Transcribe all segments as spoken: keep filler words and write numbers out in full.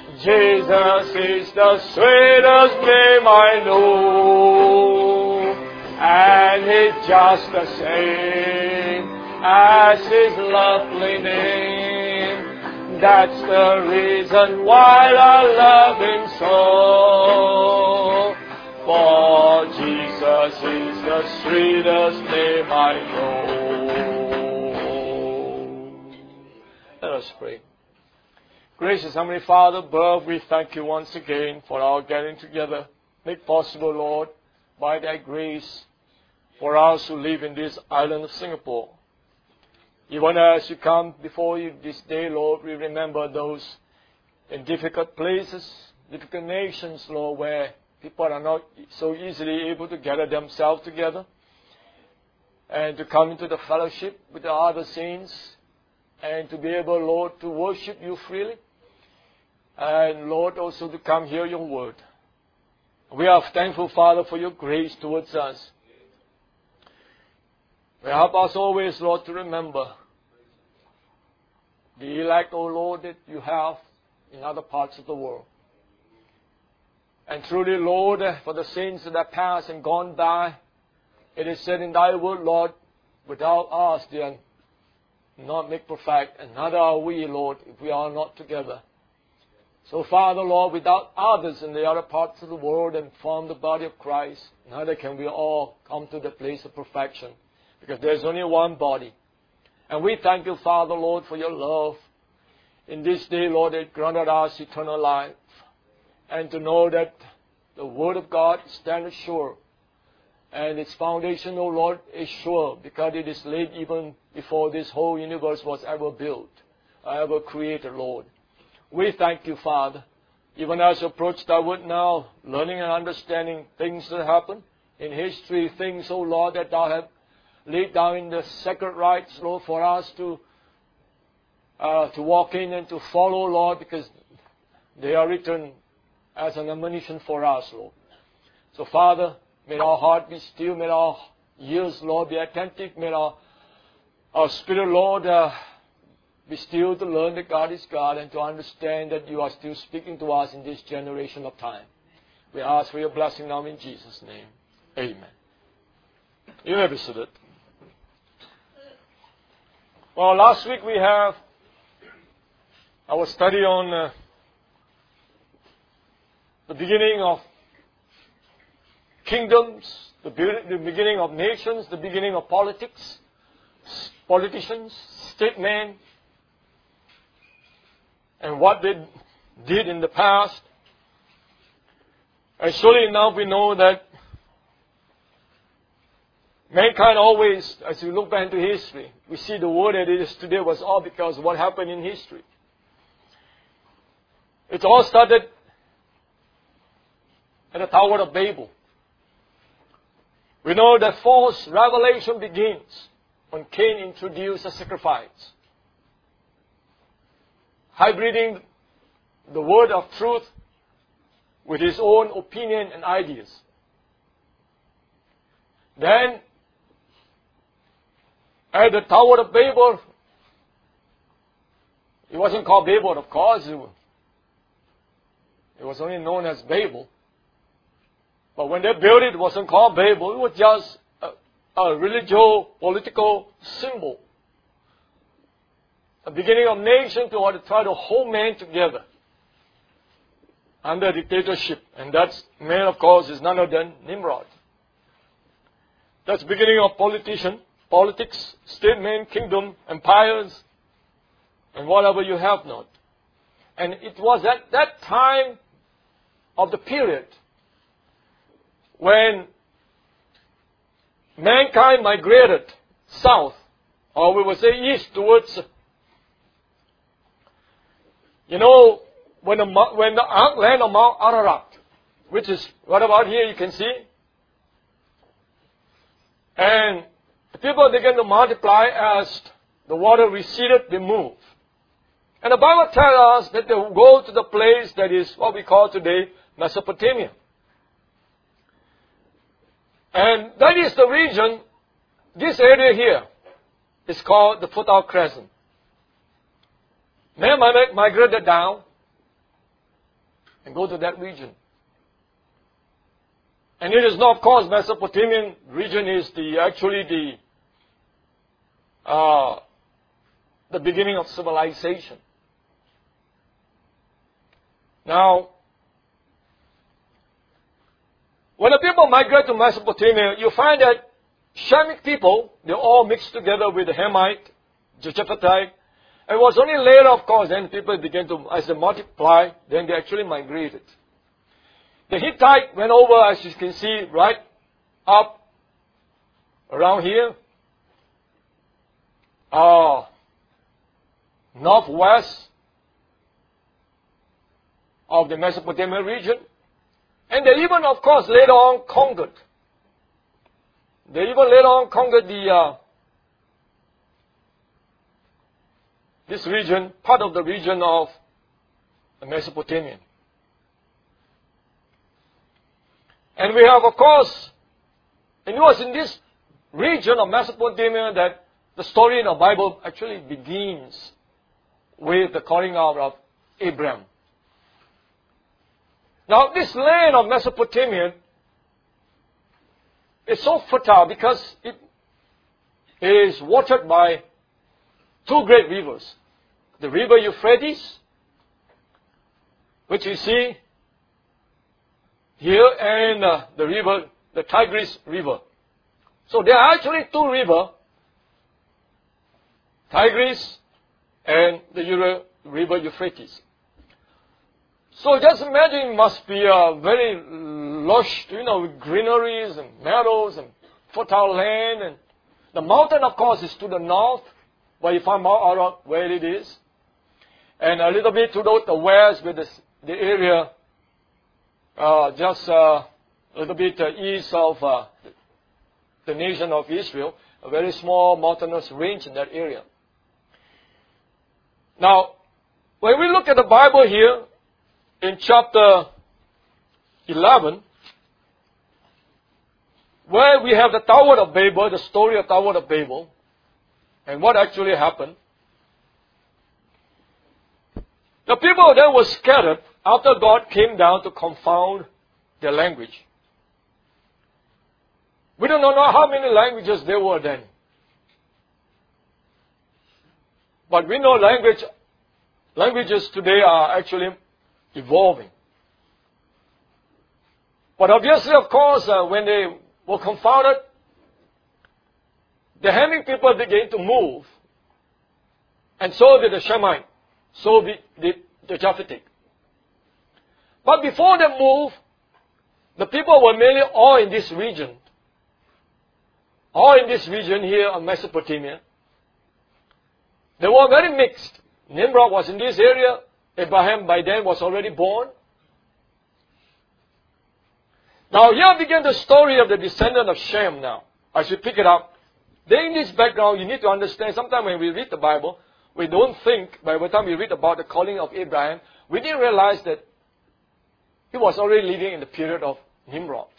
Jesus is the sweetest name I know, and it's just the same as His lovely name. That's the reason why I love Him so. For Jesus is the sweetest name I know. Let us pray. Gracious Heavenly Father, above, we thank You once again for our getting together. Make possible, Lord, by Thy grace, for us who live in this island of Singapore. Even as we come before You this day, Lord, we remember those in difficult places, difficult nations, Lord, where people are not so easily able to gather themselves together and to come into the fellowship with the other saints and to be able, Lord, to worship You freely. And, Lord, also to come hear Your word. We are thankful, Father, for Your grace towards us. May help us always, Lord, to remember the elect, O Lord, that You have in other parts of the world. And truly, Lord, for the saints that have passed and gone by, it is said in Thy word, Lord, without us they are not made perfect, and neither are we, Lord, if we are not together. So, Father, Lord, without others in the other parts of the world and form the body of Christ, neither can we all come to the place of perfection, because there's only one body. And we thank You, Father, Lord, for Your love. In this day, Lord, it granted us eternal life. And to know that the Word of God stands sure. And its foundation, O Lord, is sure, because it is laid even before this whole universe was ever built, or ever created, Lord. We thank You, Father, even as we approach Thy word now, learning and understanding things that happen in history, things, O Lord, that Thou have laid down in the sacred rites, Lord, for us to uh, to walk in and to follow, Lord, because they are written as an admonition for us, Lord. So, Father, may our heart be still, may our ears, Lord, be attentive, may our, our spirit, Lord, uh, be still to learn that God is God and to understand that You are still speaking to us in this generation of time. We ask for Your blessing now in Jesus' name. Amen. You may be seated. Well, last week we have our study on uh, the beginning of kingdoms, the, be- the beginning of nations, the beginning of politics, politicians, statesmen, and what they did in the past. And surely now we know that mankind always, as we look back into history, we see the world that it is today was all because of what happened in history. It all started at the Tower of Babel. We know that false revelation begins when Cain introduced a sacrifice, hybriding the word of truth with his own opinion and ideas. Then, at the Tower of Babel, it wasn't called Babel, of course. It was only known as Babel. But when they built it, it wasn't called Babel. It was just a, a religious, political symbol. A beginning of nation to try to hold men together under dictatorship. And that man, of course, is none other than Nimrod. That's the beginning of politician, politics, statesmen, kingdom, empires, and whatever you have not. And it was at that time of the period when mankind migrated south, or we would say east towards, you know, when the, when the land of Mount Ararat, which is right about here, you can see, and the people began to multiply as the water receded, they moved. And the Bible tells us that they will go to the place that is what we call today Mesopotamia. And that is the region, this area here is called the Fertile Crescent. Men migrated down, and go to that region. And it is not, of course, Mesopotamian region is the actually the uh, the beginning of civilization. Now, when the people migrate to Mesopotamia, you find that Shemitic people, they all mixed together with the Hamite, Japhetite. And it was only later, of course, then people began to, as they multiply, then they actually migrated. The Hittite went over, as you can see, right up around here, uh, northwest of the Mesopotamian region. And they even, of course, later on conquered. They even later on conquered the uh, this region, part of the region of Mesopotamia. And we have, of course, and it was in this region of Mesopotamia that the story in the Bible actually begins with the calling out of Abraham. Now, this land of Mesopotamia is so fertile because it is watered by two great rivers. The river Euphrates, which you see here, and uh, the river, the Tigris River. So there are actually two rivers, Tigris and the Euro, river Euphrates. So just imagine it must be a very lush, you know, with greeneries and meadows and fertile land. And the mountain, of course, is to the north, where you find out where it is. And a little bit to the west, with the, the area uh, just uh, a little bit uh, east of uh, the nation of Israel, a very small mountainous range in that area. Now, when we look at the Bible here, in chapter eleven, where we have the Tower of Babel, the story of Tower of Babel, and what actually happened. The people then were scattered after God came down to confound their language. We don't know how many languages there were then. But we know language, languages today are actually evolving. But obviously, of course, uh, when they were confounded, the Hamitic people began to move. And so did the Shemite. So did the, the Japhetic. But before they moved, the people were mainly all in this region. All in this region here of Mesopotamia. They were very mixed. Nimrod was in this area. Abraham by then was already born. Now here began the story of the descendant of Shem now. As you pick it up, then in this background you need to understand, sometimes when we read the Bible, we don't think, by the time we read about the calling of Abraham, we didn't realize that he was already living in the period of Nimrod.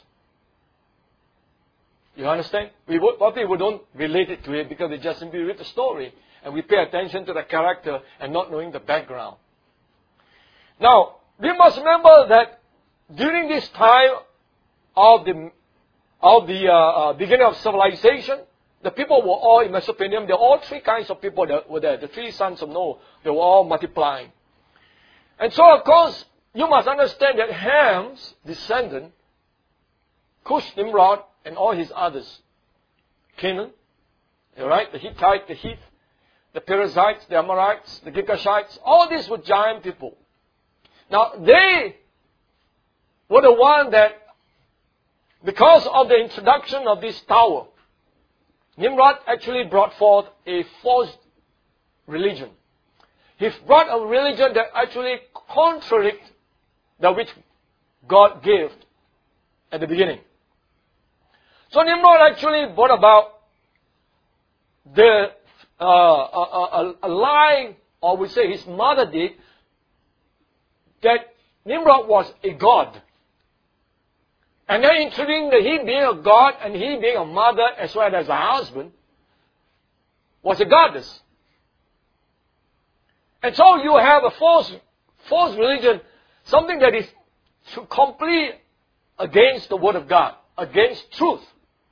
You understand? We would, probably we don't relate it to it because we just simply read the story and we pay attention to the character and not knowing the background. Now, we must remember that during this time of the of the uh, uh, beginning of civilization, the people were all in Mesopotamia. There were all three kinds of people that were there. The three sons of Noah, they were all multiplying. And so, of course, you must understand that Ham's descendant, Cush, Nimrod, and all his others, Canaan, right, the Hittite, the Heth, the Perizzites, the Amorites, the Girgashites, all these were giant people. Now, they were the one that, because of the introduction of this tower, Nimrod actually brought forth a false religion. He brought a religion that actually contradicted that which God gave at the beginning. So Nimrod actually brought about the uh, a, a, a lie, or we say his mother did, that Nimrod was a god. And then introducing that he being a god and he being a mother as well as a husband was a goddess. And so you have a false, false religion, something that is to complete against the Word of God, against truth.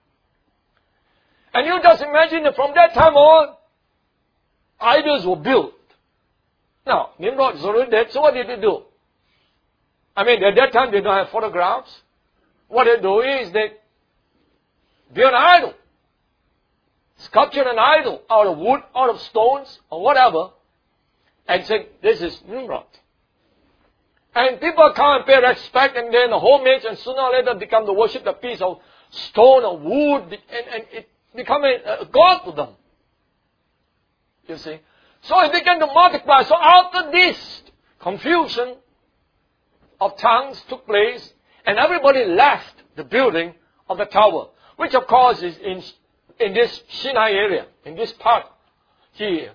And you just imagine that from that time on, idols were built. Now, Nimrod is already dead, so what did they do? I mean, at that time they don't have photographs. What they do is they build an idol. Sculpture an idol out of wood, out of stones, or whatever, and say, this is Nimrod. And people come and pay respect, and then the homage, and sooner or later become to worship the piece of stone or wood, and, and it become a, a god to them. You see? So it began to multiply. So after this confusion of tongues took place, and everybody left the building of the tower, which of course is in, in this Sinai area, in this part here.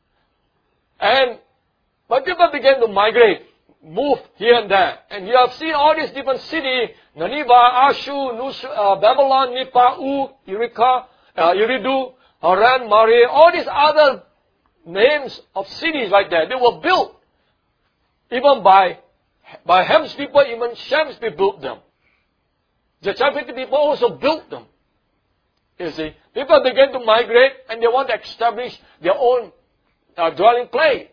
And but people began to migrate, move here and there. And you have seen all these different cities, Nineveh, Ashur, Nus, uh, Babylon, Nippah, U, Eureka, uh, Eridu, Haran, Mari, all these other names of cities like that. They were built even by, by Ham's people, even Shem's people built them. The Japheth people also built them. You see, people began to migrate and they want to establish their own uh, dwelling place.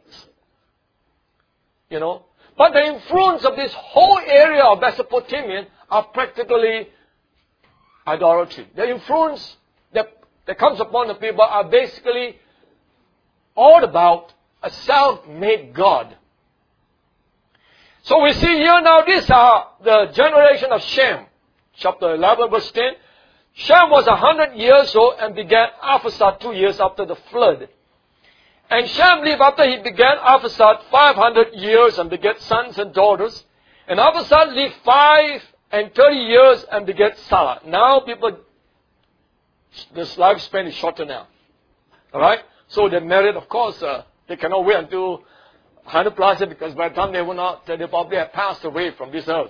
You know, but the influence of this whole area of Mesopotamia are practically idolatry. The influence that, that comes upon the people are basically all about a self-made God. So we see here now, these are the generation of Shem. Chapter eleven, verse ten. Shem was a hundred years old and began Arphaxad two years after the flood. And Shem lived after he began Arphaxad five hundred years and begat sons and daughters. And Arphaxad lived five and thirty years and begat Salah. Now people, this lifespan is shorter now. Alright? So they married, of course, uh, they cannot wait until one hundred plus because by the time they will not, they probably have passed away from this earth.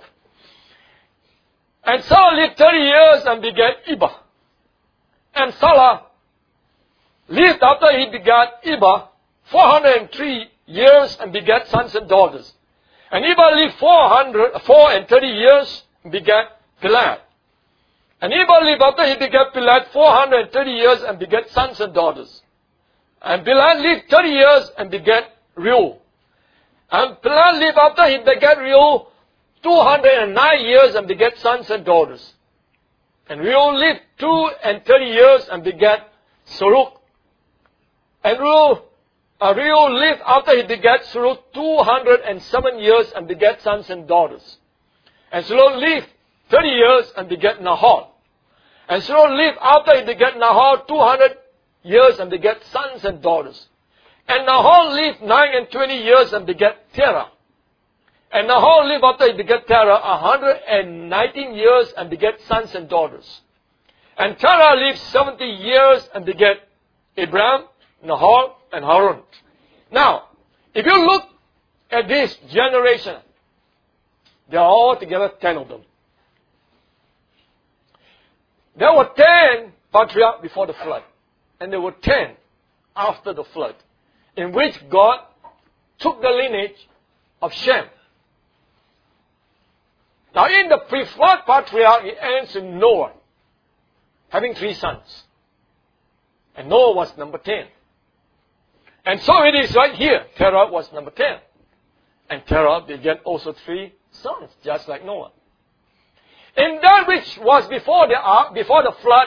And Salah lived thirty years and begat Eber. And Salah lived after he begat Eber four hundred three years and begat sons and daughters. And Eber lived four hundred, four and thirty years and begat Peleg. And Eber lived after he begat Peleg four hundred thirty years and begat sons and daughters. And Peleg lived thirty years and begat Reu. And Peleg lived after he begat Reu two hundred nine years and begat sons and daughters. And Reu lived two and thirty years and begat Serug. And Reu, uh, Reu lived after he begat Serug two hundred seven years and begat sons and daughters. And Serug lived thirty years and begat Nahor. And Serug lived after he begat Nahor two hundred years and begat sons and daughters. And Nahor lived nine and twenty years and begat Terah. And Nahor lived after he begat Terah one hundred nineteen years and begat sons and daughters. And Terah lived seventy years and begat Abraham, Nahor, and Haran. Now, if you look at this generation, there are all together ten of them. There were ten patriarchs before the flood. And there were ten after the flood. In which God took the lineage of Shem. Now in the pre-flood patriarch, it ends in Noah, having three sons. And Noah was number ten. And so it is right here. Terah was number ten. And Terah begat also three sons, just like Noah. In that which was before the ark, before the flood,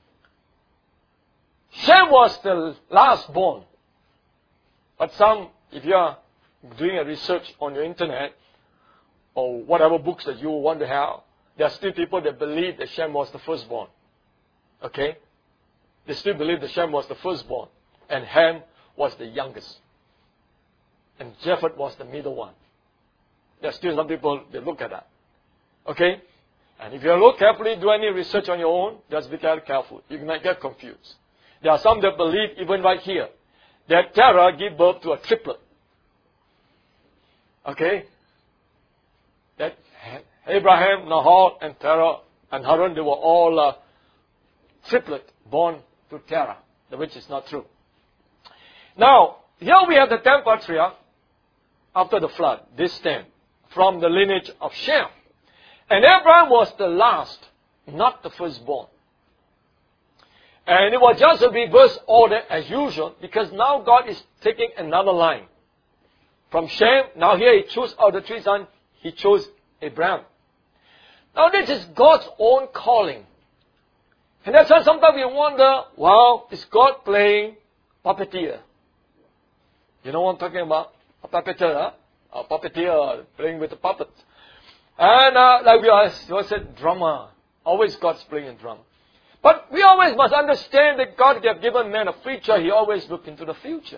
Shem was the last born. But some, if you are doing a research on your internet, or whatever books that you want to have, there are still people that believe that Shem was the firstborn. Okay? They still believe that Shem was the firstborn. And Ham was the youngest. And Japheth was the middle one. There are still some people that look at that. Okay? And if you look carefully, do any research on your own, just be very careful. You might get confused. There are some that believe, even right here, that Terah gave birth to a triplet. Okay? That Abraham, Nahor, and Terah, and Haran, they were all uh, triplet born to Terah, which is not true. Now, here we have the ten patriarchs after the flood, this ten, from the lineage of Shem. And Abraham was the last, not the firstborn. And it was just a reverse order as usual, because now God is taking another line. From Shem, now here He chose out of the three sons, He chose Abraham. Now this is God's own calling. And that's why sometimes we wonder, wow, is God playing puppeteer? You know what I'm talking about? A puppeteer, huh? A puppeteer playing with the puppets. And uh, like we always said, drama. Always God's playing a drum. But we always must understand that God has given man a future. He always looks into the future.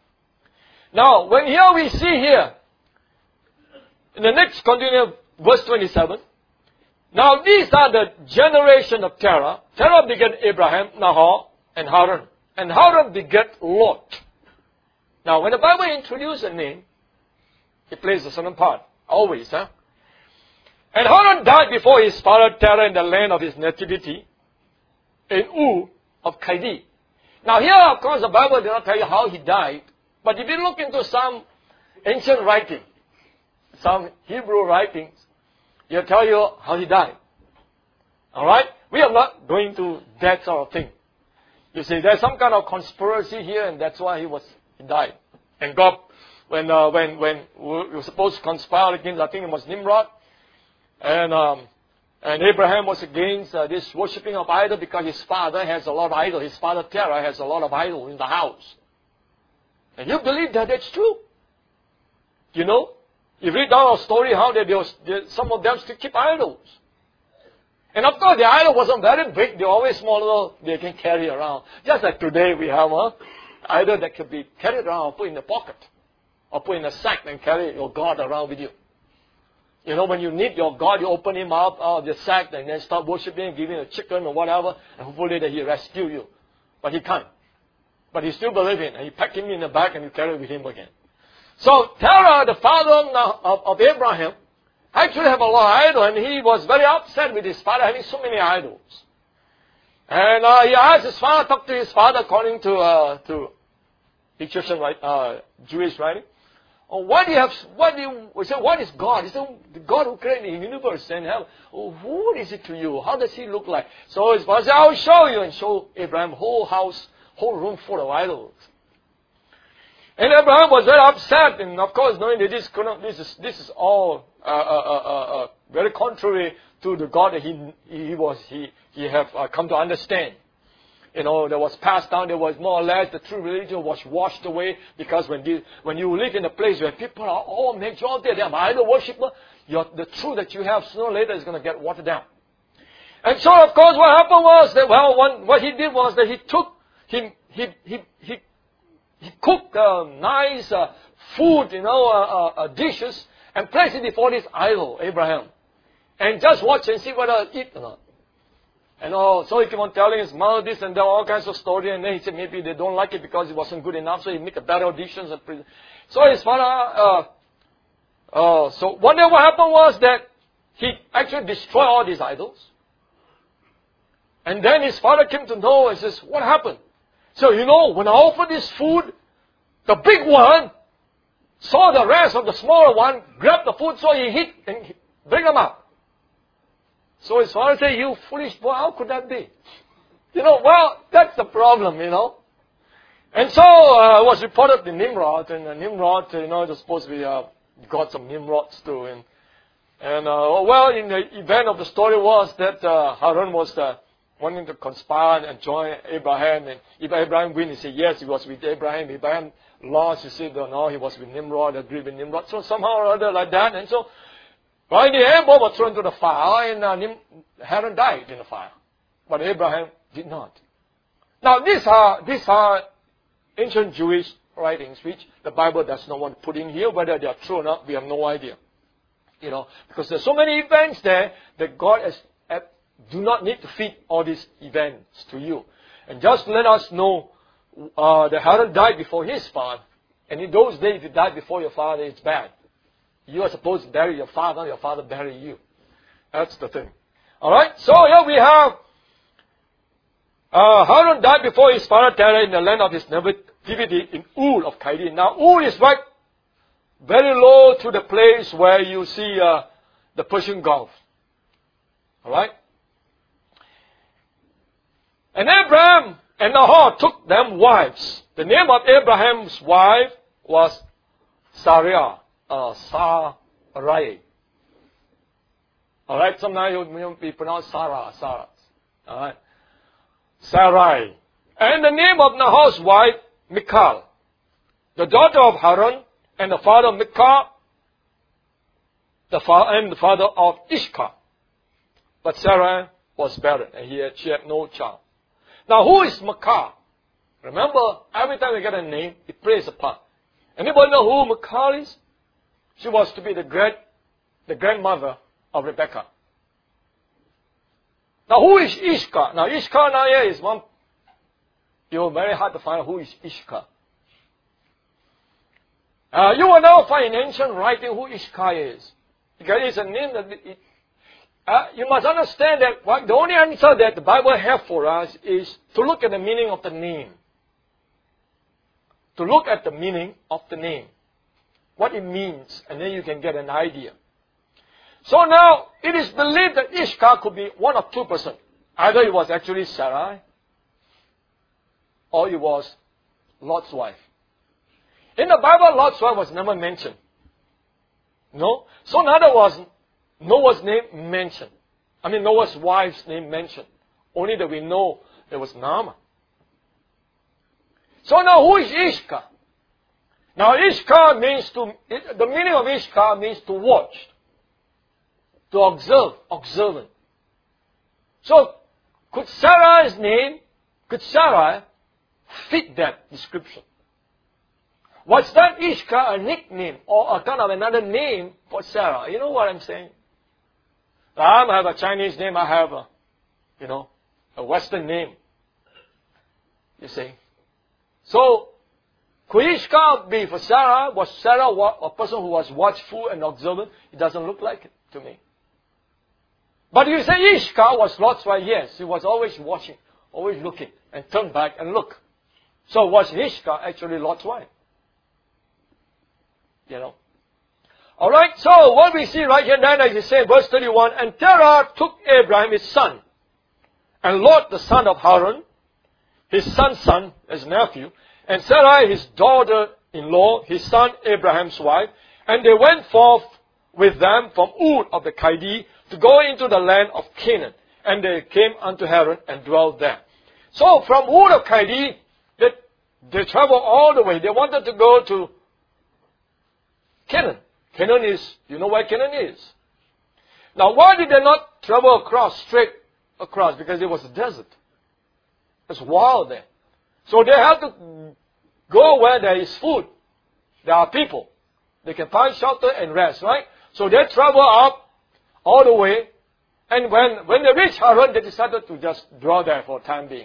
Now, when here we see here, in the next continue, verse twenty-seven, now these are the generation of Terah. Terah begat Abraham, Nahor, and Haran. And Haran begat Lot. Now, when the Bible introduces a name, it plays a certain part. Always, huh? And Haran died before his father Terah in the land of his nativity, in Ur of Chaldee. Now here, of course, the Bible does not tell you how he died. But if you look into some ancient writing, some Hebrew writings, it'll tell you how he died. Alright? We are not going to that sort of thing. You see, there's some kind of conspiracy here, and that's why he was he died. And God, when uh, when when we were supposed to conspire against, I think it was Nimrod, and um, and Abraham was against uh, this worshipping of idol because his father has a lot of idol. His father Terah has a lot of idol in the house. And you believe that that's true? You know, you read down our story how that there was, there, some of them still keep idols. And of course, the idol wasn't very big. They're always small, little, they can carry around. Just like today we have a idol that can be carried around or put in the pocket. Or put in a sack and carry your God around with you. You know, when you need your God, you open him up out of the sack and then start worshiping, giving a chicken or whatever, and hopefully that he rescue you. But he can't. But he still believes in, and he packed him in the bag and you carry it with him again. So Terah, the father of, of Abraham, actually have a lot of idols, and he was very upset with his father having so many idols. And uh, he asked his father, talked to his father according to uh, to Egyptian uh, Jewish writing. Oh, why do you have? What do you? We said, what is God? He said, the God who created the universe and heaven. Oh, who is it to you? How does he look like? So his father said, I will show you, and show Abraham whole house, whole room full of idols. And Abraham was very upset, and of course, knowing that this this is this is all uh, uh, uh, uh, very contrary to the God that he he was he he have uh, come to understand. You know, that was passed down. There was more or less the true religion was washed away, because when you when you live in a place where people are all majority they are idol worshiper, your the truth that you have sooner or later is going to get watered down. And so, of course, what happened was that well, one, what he did was that he took he he he he. He cooked uh, nice uh, food, you know, uh, uh, dishes, and placed it before this idol, Abraham. And just watch and see whether it eat or not. And oh, so he kept on telling his mother this and that, all kinds of story. And then he said maybe they don't like it because it wasn't good enough, so he make a better dishes. And pre- so his father, uh, uh, so one day what happened was that he actually destroyed all these idols. And then his father came to know and says, what happened? So, you know, when I offered this food, the big one saw the rest of the smaller one, grabbed the food, so he hit and bring them up. So his father said, you foolish boy, how could that be? You know, well, that's the problem, you know. And so uh, it was reported to Nimrod, and uh, Nimrod, you know, it was supposed to be, uh, got some Nimrods too. And, and uh, well, in the event of the story was that uh, Haran was the wanting to conspire and join Abraham. And if Abraham win, he said, yes, he was with Abraham. If Abraham lost, he said, oh, no, he was with Nimrod, agreed with Nimrod. So somehow or other like that. And so, well, in the end, both were thrown into the fire, and uh, Nim- Haran died in the fire. But Abraham did not. Now, these are, these are ancient Jewish writings, which the Bible does not want to put in here. Whether they are true or not, we have no idea. You know, because there's so many events there that God has do not need to feed all these events to you. And just let us know uh, that Haran died before his father. And in those days, if you died before your father, it's bad. You are supposed to bury your father, your father bury you. That's the thing. Alright, so here we have uh, Haran died before his father Terah in the land of his nativity in Ur of Chaldee. Now Ur is right very low to the place where you see uh, the Persian Gulf. Alright? And Abraham and Nahor took them wives. The name of Abraham's wife was Sarai. Uh, Sarai. Alright, sometimes it will be pronounced Sarah, Sarah. Alright. Sarai. And the name of Nahor's wife, Michal, the daughter of Haran, and the father of Michal, the father and the father of Ishkar. But Sarah was barren, and he had, she had no child. Now, who is Michal? Remember, every time we get a name, it plays a part. Anybody know who Michal is? She was to be the great, the grandmother of Rebekah. Now, who is Ishkar? Now, Ishkar now here is one. You're very hard to find out who is Ishkar. Uh, you will never find in ancient writing who Ishkar is, because it's a name that it, uh, you must understand that what, the only answer that the Bible has for us is to look at the meaning of the name. To look at the meaning of the name, what it means, and then you can get an idea. So now, it is believed that Ishkar could be one of two persons. Either it was actually Sarai, or it was Lot's wife. In the Bible, Lot's wife was never mentioned. No? So neither was Noah's name mentioned. I mean, Noah's wife's name mentioned. Only that we know there was Naamah. So now, who is Ishkar? Now, Ishkar means to, the meaning of Ishkar means to watch. To observe, observant. So, could Sarai's name, could Sarai fit that description? Was that Ishkar a nickname or a kind of another name for Sarah? You know what I'm saying? I have a Chinese name, I have a, you know, a Western name. You see? So, could Ishkar be for Sarah? Was Sarah a person who was watchful and observant? It doesn't look like it to me. But you say Ishkar was Lot's wife, yes. He was always watching, always looking, and turn back and look. So was Ishkar actually Lot's wife? You know. Alright, so what we see right here then, as you say, verse thirty-one, and Terah took Abraham his son, and Lot the son of Haran, his son's son, his nephew, and Sarai his daughter-in-law, his son Abraham's wife, and they went forth with them from Ur of the Chaldees to go into the land of Canaan. And they came unto Haran and dwelt there. So from Ur of Chaldees, they, they traveled all the way. They wanted to go to Canaan. Canaan is, you know where Canaan is? Now why did they not travel across, straight across? Because it was a desert. It's wild there. So they have to go where there is food. There are people. They can find shelter and rest, right? So they travel up all the way. And when, when they reached Haran, they decided to just dwell there for the time being.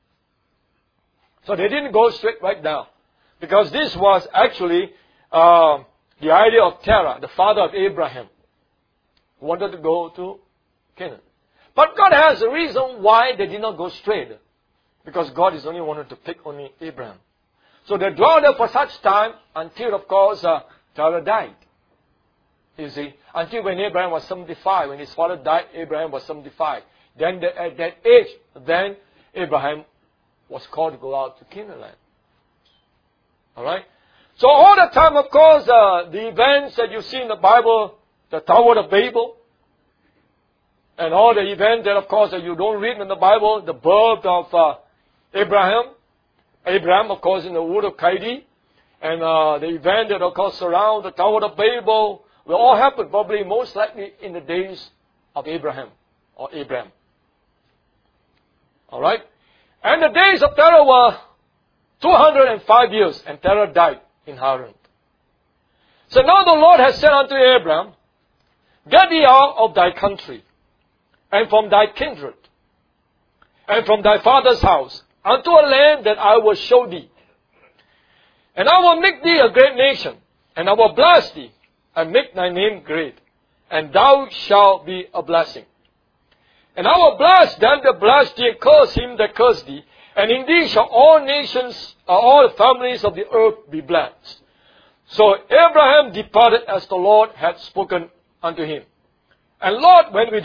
So they didn't go straight right down. Because this was actually uh, the idea of Terah, the father of Abraham, who wanted to go to Canaan. But God has a reason why they did not go straight. Because God is only wanted to pick only Abraham. So they dwelled there for such time until, of course, uh, Terah died. You see, until when Abraham was seventy-five, when his father died, Abraham was seventy-five. Then the, at that age, then Abraham was called to go out to Canaan land. Alright? So all the time, of course, uh, the events that you see in the Bible, the Tower of Babel, and all the events that, of course, that you don't read in the Bible, the birth of uh, Abraham, Abraham, of course, in the Ur of Chaldees, and uh, the event that, of course, surround the Tower of Babel, will all happen probably most likely in the days of Abraham or Abraham. Alright? And the days of Terah were two hundred five years, and Terah died in Haran. So now the Lord has said unto Abraham, get thee out of thy country, and from thy kindred, and from thy father's house, unto a land that I will show thee. And I will make thee a great nation, and I will bless thee, and make thy name great, and thou shalt be a blessing. And I will bless them that bless thee, and curse him that curse thee, and in thee shall all nations, uh, all the families of the earth be blessed. So Abraham departed as the Lord had spoken unto him. And Lot went with him,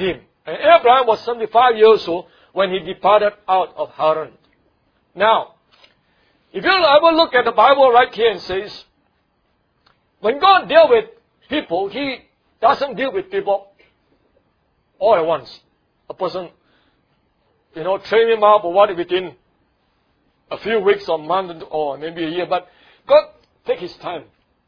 And Abraham was seventy-five years old when he departed out of Haran. Now, if you ever look at the Bible right here and says, when God deals with people, He doesn't deal with people all at once. A person, you know, train him up or what within a few weeks or month or maybe a year. But God take His time.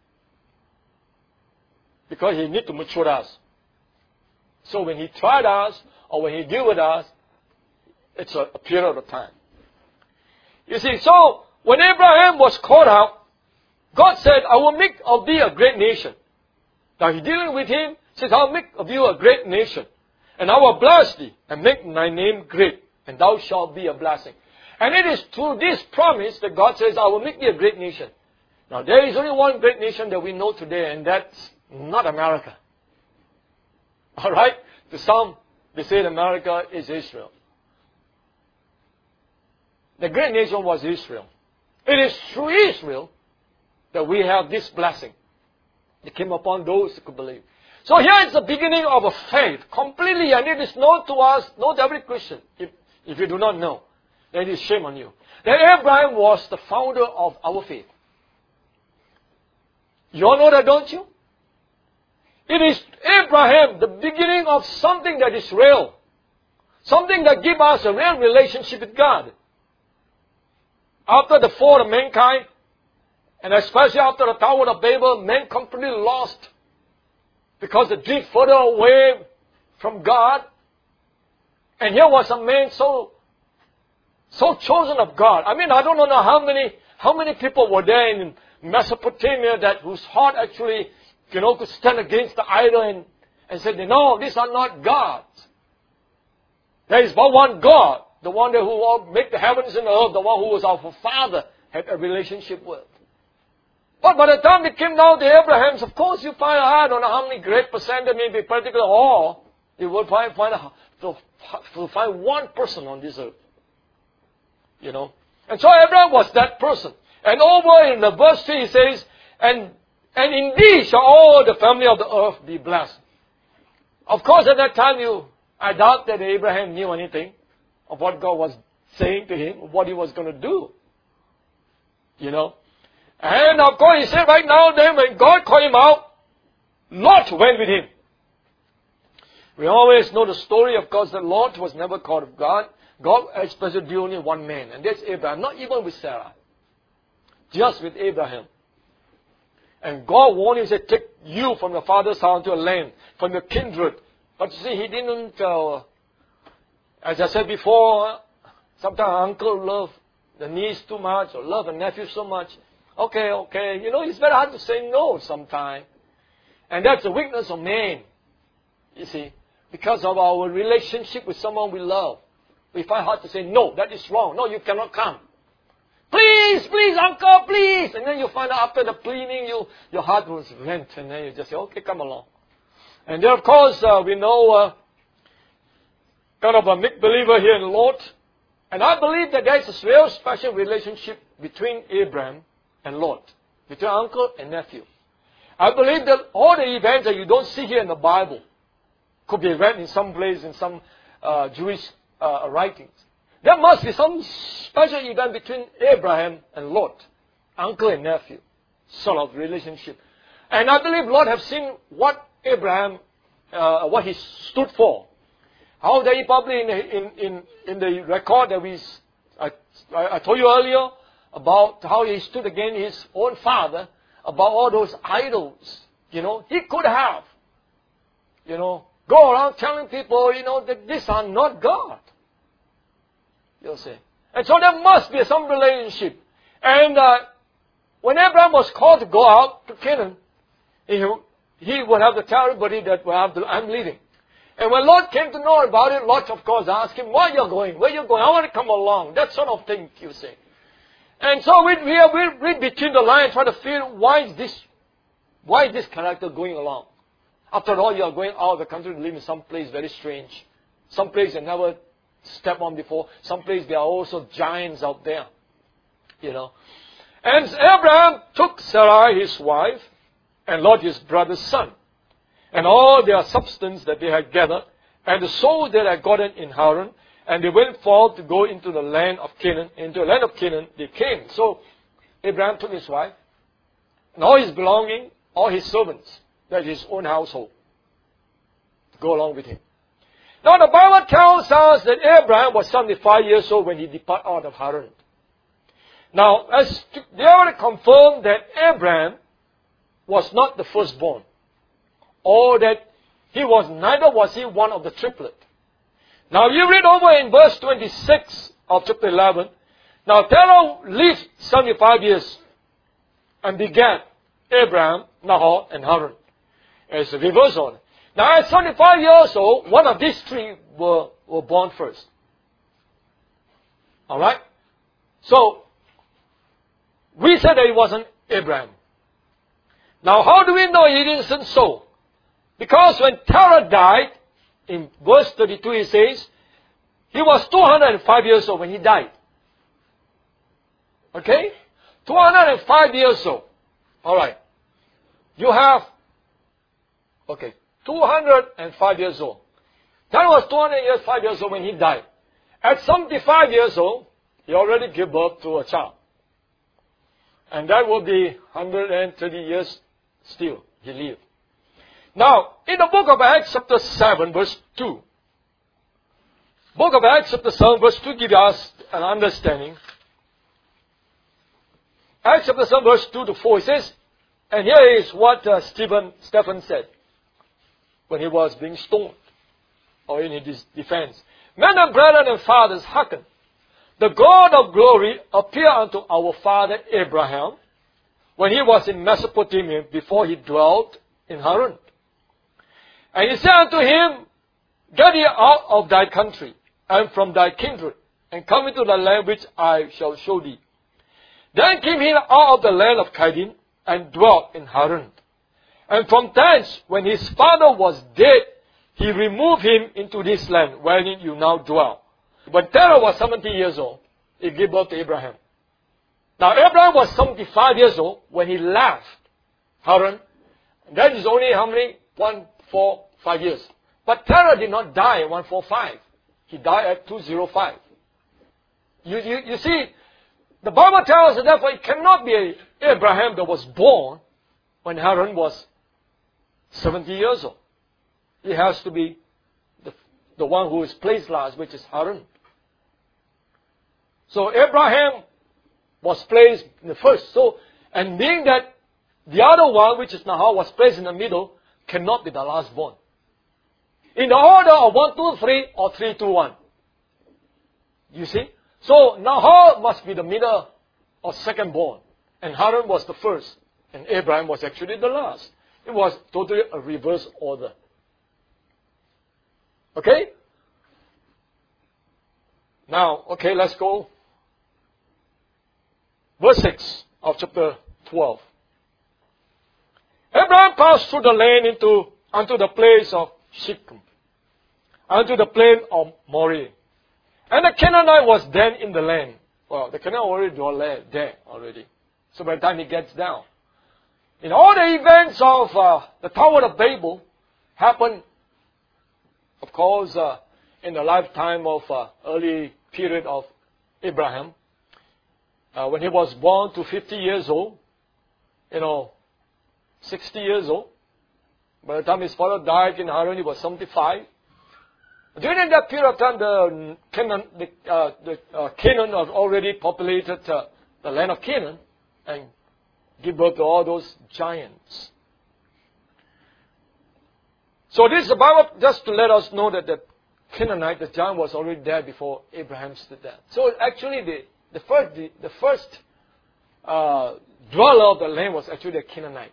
Because He needs to mature us. So when He tried us or when He deal with us, it's a, a period of time. You see, so when Abraham was called out, God said, I will make of thee a great nation. Now He dealing with him, says, I will make of you a great nation. And I will bless thee and make thy name great. And thou shalt be a blessing. And it is through this promise that God says, I will make thee a great nation. Now there is only one great nation that we know today, and that's not America. Alright? To some, they say America is Israel. The great nation was Israel. It is through Israel that we have this blessing. It came upon those who could believe. So here is the beginning of a faith, completely, and it is known to us, not every Christian. If, if you do not know, then it is shame on you. That Abraham was the founder of our faith. You all know that, don't you? It is Abraham, the beginning of something that is real. Something that gives us a real relationship with God. After the fall of mankind, and especially after the Tower of Babel, man completely lost. Because they drift further away from God. And here was a man so, so chosen of God. I mean, I don't know how many, how many people were there in Mesopotamia that whose heart actually, you know, could stand against the idol and, and said, no, these are not gods. There is but one God. The one that who made the heavens and the earth, the one who was our father, had a relationship with. But by the time it came down to Abraham's, of course you find, I don't know how many great percentage, maybe particularly all, you will find, find a, to, to find one person on this earth. You know. And so Abraham was that person. And over in the verse three he says, and, and in thee shall all the family of the earth be blessed. Of course at that time you, I doubt that Abraham knew anything of what God was saying to him, what He was going to do. You know. And of course He said right now then when God called him out, Lot went with him. We always know the story, of course, that Lot was never called of God. God especially did only one man, and that's Abraham, not even with Sarah. Just with Abraham. And God warned him, He said, take you from your father's house to a land, from your kindred. But you see, He didn't, uh, as I said before, sometimes uncle love the niece too much or love the nephew so much. Okay, okay. You know, it's very hard to say no sometimes. And that's the weakness of man. You see, because of our relationship with someone we love. We find hard to say, no, that is wrong. No, you cannot come. Please, please, uncle, please. And then you find out after the pleading, you, your heart was rent. And then you just say, okay, come along. And then, of course, uh, we know uh, kind of a make-believer here in Lot. And I believe that there is a real special relationship between Abraham and Lot. Between uncle and nephew. I believe that all the events that you don't see here in the Bible could be read in some place in some uh, Jewish uh, writings. There must be some special event between Abraham and Lot. Uncle and nephew. Sort of relationship. And I believe Lot have seen what Abraham, uh, what he stood for. How they probably in, in, in, in the record that we, I, I told you earlier about how he stood against his own father, about all those idols. You know, he could have, you know, go around telling people, you know, that these are not God. You'll see. And so there must be some relationship. And uh, when Abraham was called to go out to Canaan, he, he would have to tell everybody that well, I'm leaving. And when Lot came to know about it, Lot, of course, asked him, where are you going? Where are you going? I want to come along. That sort of thing, you see. And so we, we, we read between the lines, try to feel why is this, why is this character going along? After all, you are going out of the country to live in some place very strange. Some place you never stepped on before. Some place there are also giants out there. You know. And Abraham took Sarai, his wife, and Lot, his brother's son, and all their substance that they had gathered, and the souls that had gotten in Haran, and they went forth to go into the land of Canaan. Into the land of Canaan they came. So Abraham took his wife, and all his belongings, all his servants, that is his own household, to go along with him. Now the Bible tells us that Abraham was seventy-five years old when he departed out of Haran. Now, as they already confirmed that Abraham was not the firstborn, or that he was, neither was he one of the triplet. Now you read over in verse twenty-six of chapter eleven. Now Terah lived seventy-five years and begat Abraham, Nahor, and Haran. It's a reverse order. Now at seventy-five years old, one of these three were, were born first. Alright? So, we said that it wasn't Abraham. Now how do we know it isn't so? Because when Terah died, in verse thirty-two it says, he was two hundred five years old when he died. Okay? two hundred five years old. Alright. You have, okay, two hundred five years old. Terah was two hundred five years old when he died. At seventy-five years old, he already gave birth to a child. And that will be one hundred thirty years still he lived. Now, in the book of Acts chapter seven verse two, book of Acts chapter seven verse two gives us an understanding. Acts chapter seven verse two to four, it says, and here is what uh, Stephen, Stephen said when he was being stoned, or in his defense. Men and brethren and fathers, hearken. The God of glory appeared unto our father Abraham when he was in Mesopotamia before he dwelt in Haran. And he said unto him, get thee out of thy country and from thy kindred, and come into the land which I shall show thee. Then came he out of the land of Chaldean, and dwelt in Haran. And from thence, when his father was dead, he removed him into this land, wherein you now dwell. When Terah was seventy years old, he gave birth to Abraham. Now Abraham was seventy-five years old when he left Haran. And that is only how many? One, four, five years. But Terah did not die at one forty-five. He died at two oh five. You, you, you see, the Bible tells us that therefore it cannot be Abraham that was born when Haran was seventy years old. It has to be the, the one who is placed last, which is Haran. So Abraham was placed in the first. So, and being that the other one, which is Nahor, was placed in the middle, cannot be the last born. In the order of one, two, three, or three, two, one. You see? So Nahor must be the middle or second born. And Haran was the first. And Abraham was actually the last. It was totally a reverse order. Okay? Now, okay, let's go. Verse six of chapter twelve. Abraham passed through the land into unto the place of Shechem, unto the plain of Moreh. And the Canaanite was then in the land. Well, the Canaanite already was there already. So by the time he gets down. In all the events of uh, the Tower of Babel happened, of course, uh, in the lifetime of uh, early period of Abraham. Uh, when he was born to fifty years old, you know, sixty years old. By the time his father died in Haran, he was seventy-five. During that period of time, the Canaan, the, uh, the uh, Canaan had already populated uh, the land of Canaan and give birth to all those giants. So this is the Bible just to let us know that the Canaanite, the giant, was already there before Abraham stood there. So actually, the the first the, the first uh, dweller of the land was actually the Canaanite,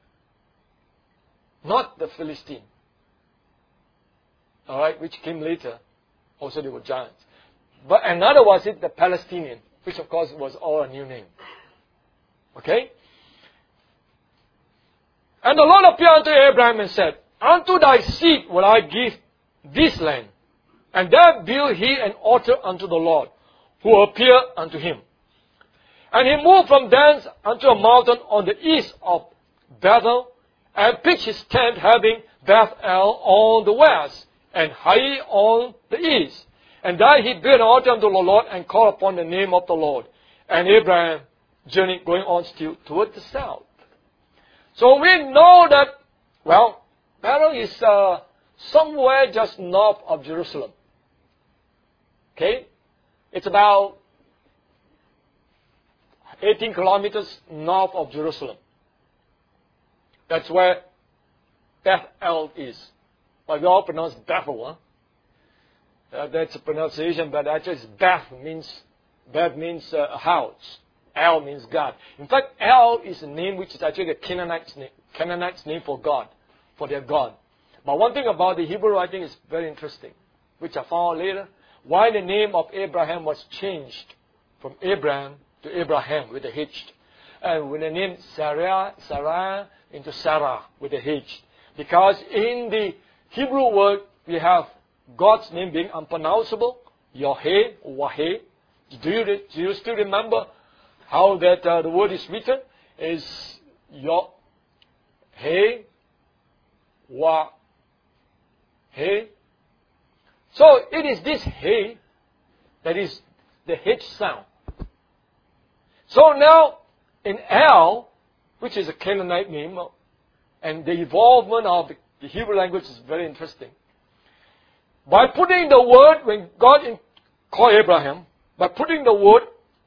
not the Philistine. All right, which came later. Also, they were giants. But another was it the Palestinian, which of course was all a new name. Okay. And the Lord appeared unto Abraham and said, unto thy seed will I give this land. And there built he an altar unto the Lord, who appeared unto him. And he moved from thence unto a mountain on the east of Bethel, and pitched his tent, having Bethel on the west, and high on the east. And there he built an altar unto the Lord and called upon the name of the Lord. And Abraham journeyed going on still toward the south. So we know that, well, Bethel is uh, somewhere just north of Jerusalem. Okay? It's about eighteen kilometers north of Jerusalem. That's where Bethel is. But we all pronounce Bethel. Huh? Uh, that's a pronunciation, but actually it's Beth means, Beth means uh, a house. El means God. In fact, El is a name which is actually the Canaanites' name, Canaanites' name for God, for their God. But one thing about the Hebrew writing is very interesting, which I found out later, why the name of Abraham was changed from Abraham to Abraham with a H. And with the name Sarah, Sarah into Sarah with a H. Because in the Hebrew word, we have God's name being unpronounceable, Yahweh, Waheh. Do you, do you still remember how that uh, the word is written? Is Yahweh, Waheh. So it is this Hey that is the H sound. So now in El, which is a Canaanite name, and the evolvement of the Hebrew language is very interesting. By putting the word, when God in, called Abraham, by putting the word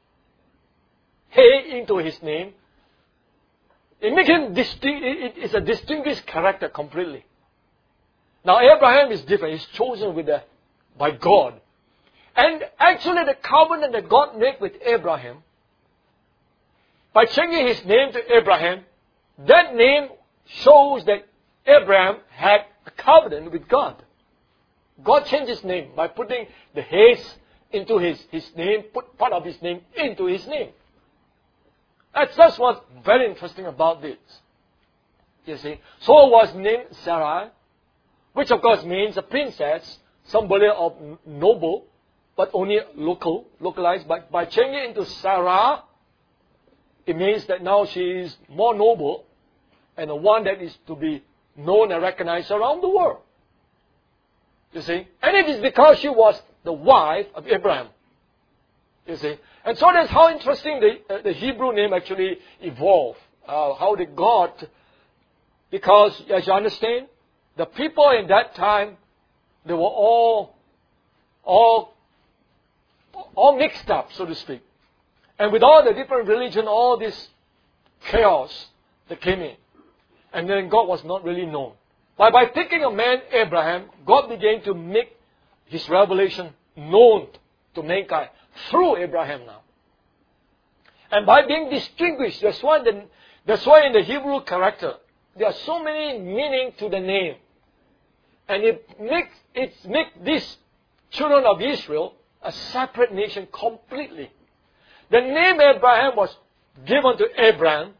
Hey into his name, it makes him distinct, it, it's a distinguished character completely. Now Abraham is different. He's chosen with the, by God. And actually the covenant that God made with Abraham, by changing his name to Abraham, that name shows that Abraham had a covenant with God. God changed his name by putting the Hes into his, his name, put part of his name into his name. That's, that's what's very interesting about this. You see. So was named Sarai, which of course means a princess, somebody of noble, but only local, localized. But by changing it into Sarah, it means that now she is more noble and the one that is to be known and recognized around the world. You see? And it is because she was the wife of Abraham. You see? And so that's how interesting the, uh, the Hebrew name actually evolved. Uh, how they got, because as you understand, the people in that time, they were all, all, all mixed up, so to speak. And with all the different religion, all this chaos that came in. And then God was not really known. But by taking a man, Abraham, God began to make his revelation known to mankind through Abraham now. And by being distinguished, that's why, the, that's why in the Hebrew character, there are so many meanings to the name. And it makes, it makes these children of Israel a separate nation completely. The name Abraham was given to Abraham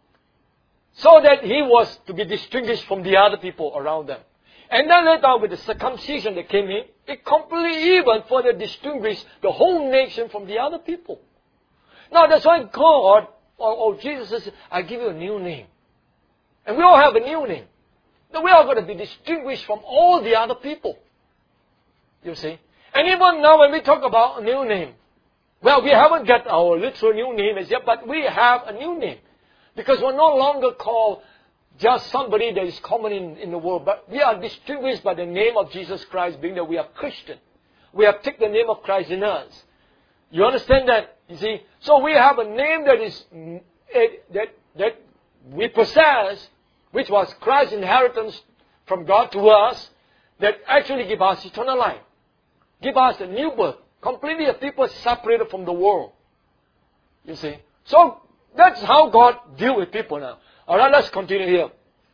so that he was to be distinguished from the other people around them. And then later on with the circumcision that came in, it completely even further distinguished the whole nation from the other people. Now that's why God, or, or Jesus says, I give you a new name. And we all have a new name. Now we are going to be distinguished from all the other people. You see? And even now when we talk about a new name, well, we haven't got our literal new name as yet, but we have a new name. Because we're no longer called just somebody that is common in, in the world, but we are distinguished by the name of Jesus Christ, being that we are Christian. We have taken the name of Christ in us. You understand that? You see? So we have a name that is that that we possess, which was Christ's inheritance from God to us, that actually give us eternal life. Give us a new birth. Completely a people separated from the world. You see? So that's how God deals with people now. Alright, let's continue here.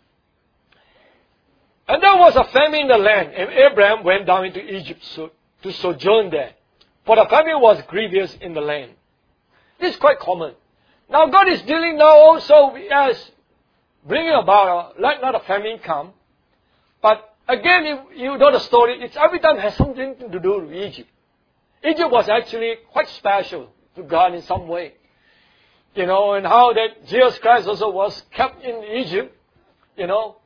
And there was a famine in the land, and Abraham went down into Egypt so, to sojourn there. For the famine was grievous in the land. This is quite common. Now God is dealing now also as bringing about, a, let not a famine come. But again, you, you know the story, it's every time has something to do with Egypt. Egypt was actually quite special to God in some way. You know, and how that Jesus Christ also was kept in Egypt, you know.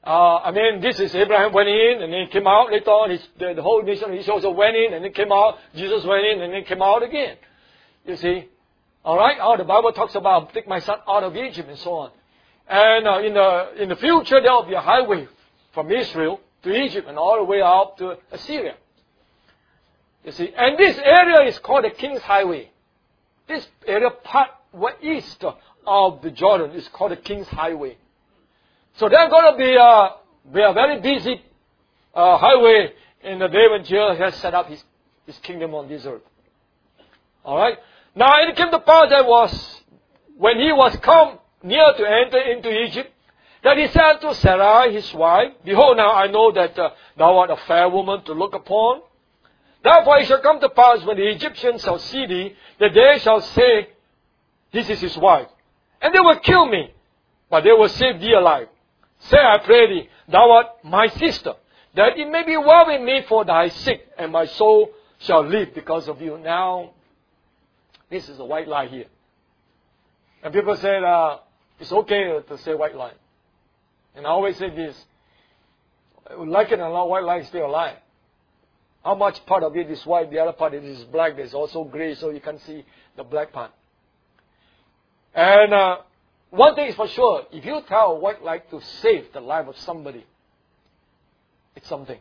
Uh, I mean, this is Abraham went in and then came out. Later on, his, the, the whole nation of Israel also went in and then came out. Jesus went in and then came out again. You see? Alright? Oh, the Bible talks about take my son out of Egypt and so on. And uh, in the in the future, there will be a highway from Israel to Egypt and all the way out to Assyria. You see? And this area is called the King's Highway. This area part east of the Jordan is called the King's Highway. So there's going to be a, be a very busy uh, highway in the day when Jesus has set up his, his kingdom on this earth. Alright? Now it came to pass that was, when he was come near to enter into Egypt, that he said to Sarai his wife, Behold, now I know that uh, thou art a fair woman to look upon. Therefore it shall come to pass when the Egyptians shall see thee, that they shall say, This is his wife. And they will kill me, but they will save thee alive. Say, I pray thee, thou art my sister, that it may be well with me for thy sake, and my soul shall live because of you. Now, this is a white lie here. And people say, uh, it's okay to say white lie. And I always say this, like it or not, white lie is still a lie. How much part of it is white, the other part is black, there's also gray, so you can see the black part. And uh, one thing is for sure, if you tell a white lie to save the life of somebody, it's something.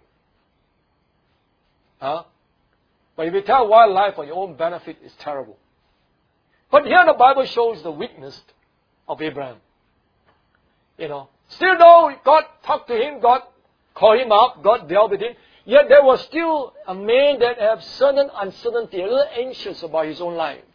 Huh? But if you tell a white lie for your own benefit, it's terrible. But here the Bible shows the weakness of Abraham. You know, still though God talked to him, God called him up, God dealt with him, yet there was still a man that had certain uncertainty, a little anxious about his own life.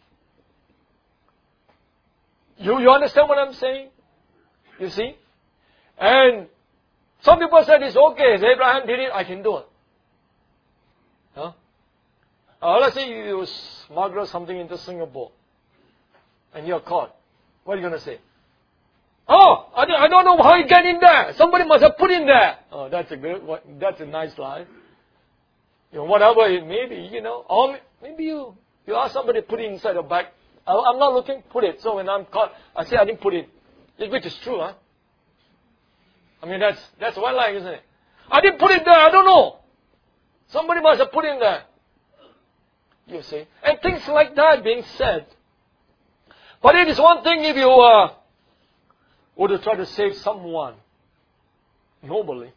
You, you understand what I'm saying? You see? And some people said it's okay, if Abraham did it, I can do it. Huh? Uh, let's say you, you smuggle something into Singapore and you're caught. What are you going to say? Oh, I don't, I don't know how you get in there. Somebody must have put in there. Oh, that's a good, what, that's a nice lie. You know, whatever it may be, you know. Or maybe you, you ask somebody to put it inside your bag. I'm not looking, put it. So when I'm caught, I say I didn't put it. Which is true, huh? I mean, that's, that's one lie, isn't it? I didn't put it there, I don't know. Somebody must have put it in there. You see? And things like that being said. But it is one thing if you uh, were to try to save someone nobly.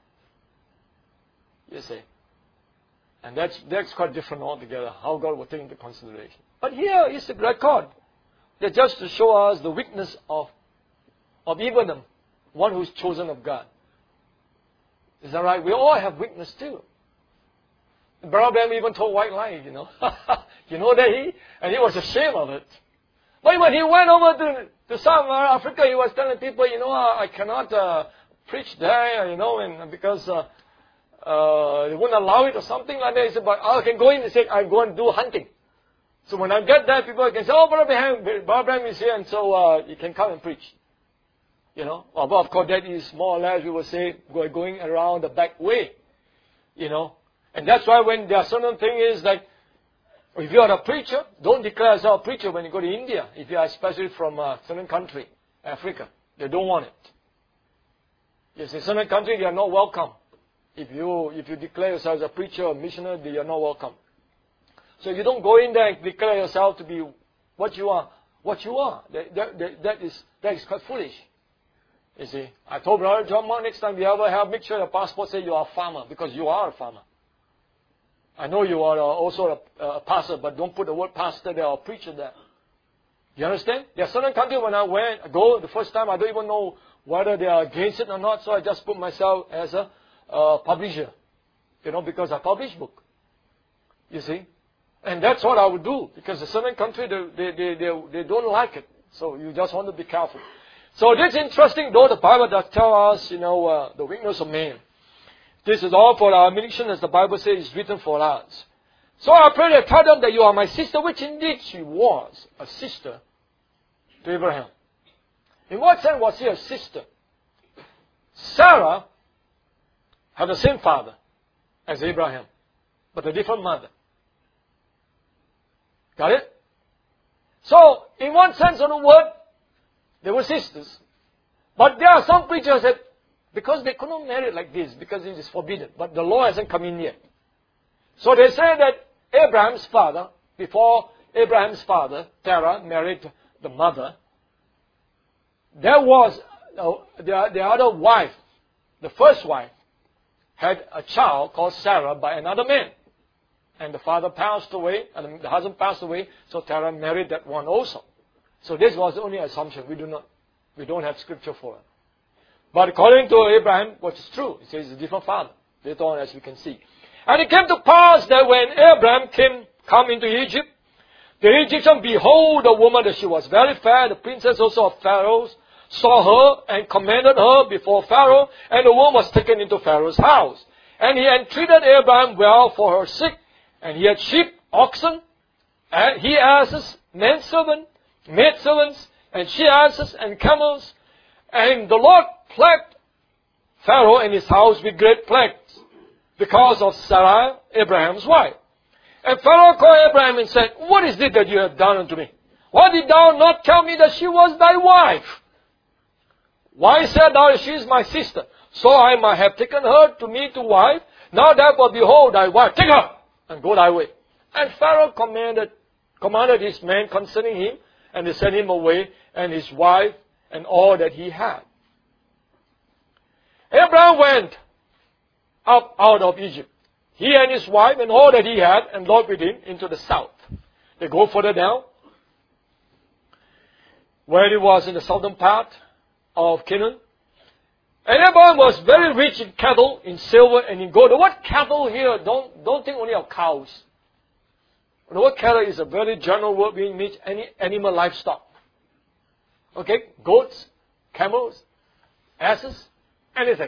You see? And that's, that's quite different altogether, how God will take into consideration. But here is the record that just to show us the weakness of, of Abraham, one who's chosen of God. Is that right? We all have weakness too. Brother Branham even told white lies, you know. You know that he, and he was ashamed of it. But when he went over to, to South Africa, he was telling people, you know, I cannot uh, preach there, you know, and because uh, uh, they wouldn't allow it or something like that. He said, but I can go in and say, I'm going to do hunting. So when I get there, people can say, oh, Brother Branham, Brother Branham is here, and so uh, you can come and preach. You know, well, but of course that is more or less, we will say, going around the back way. You know, and that's why when there are certain things is like, if you are a preacher, don't declare yourself a preacher when you go to India. If you are especially from a certain country, Africa, they don't want it. You see, certain country, they are not welcome. If you if you declare yourself as a preacher or missionary, they are not welcome. So you don't go in there and declare yourself to be what you are. What you are. That, that, that, that is that is quite foolish. You see, I told Brother John Mark, next time you ever have, make sure your passport says you are a farmer, because you are a farmer. I know you are also a, a pastor, but don't put the word pastor there or preacher there. You understand? There are certain countries when I went, go the first time, I don't even know whether they are against it or not, so I just put myself as a uh, publisher. You know, because I publish book. You see? And that's what I would do, because a certain country, they, they, they, they don't like it. So you just want to be careful. So this is interesting, though the Bible does tell us, you know, uh, the weakness of man. This is all for our mission, as the Bible says, is written for us. So I pray that tell them that you are my sister, which indeed she was a sister to Abraham. In what sense was she a sister? Sarah had the same father as Abraham, but a different mother. Got it? So, in one sense of the word, they were sisters. But there are some preachers that because they could not marry like this, because it is forbidden. But the law hasn't come in yet. So they say that Abraham's father, before Abraham's father, Terah, married the mother, there was uh, the, the other wife, the first wife, had a child called Sarah by another man. And the father passed away, and the husband passed away, so Terah married that one also. So this was the only assumption. We do not, we don't have scripture for it. But according to Abraham, what is true, it says it's a different father. Later on, as we can see. And it came to pass that when Abraham came, come into Egypt, the Egyptian behold the woman that she was very fair, the princess also of Pharaoh, saw her and commanded her before Pharaoh, and the woman was taken into Pharaoh's house. And he entreated Abraham well for her sake, and he had sheep, oxen, and he asses, menservant, maidservants, and she asses, and camels. And the Lord plagued Pharaoh and his house with great plagues, because of Sarah, Abraham's wife. And Pharaoh called Abraham and said, what is it that you have done unto me? Why did thou not tell me that she was thy wife? Why said thou, she is my sister? So I might have taken her to me to wife. Now therefore, behold thy wife. Take her and go thy way. And Pharaoh commanded, commanded his men concerning him, and they sent him away, and his wife, and all that he had. Abraham went up out of Egypt, he and his wife and all that he had, and Lot with him, into the south. They go further down, where it was in the southern part of Canaan. And Abraham was very rich in cattle, in silver, and in gold. The word cattle here, don't, don't think only of cows. The word cattle is a very general word which means any animal livestock. Okay? Goats, camels, asses, anything.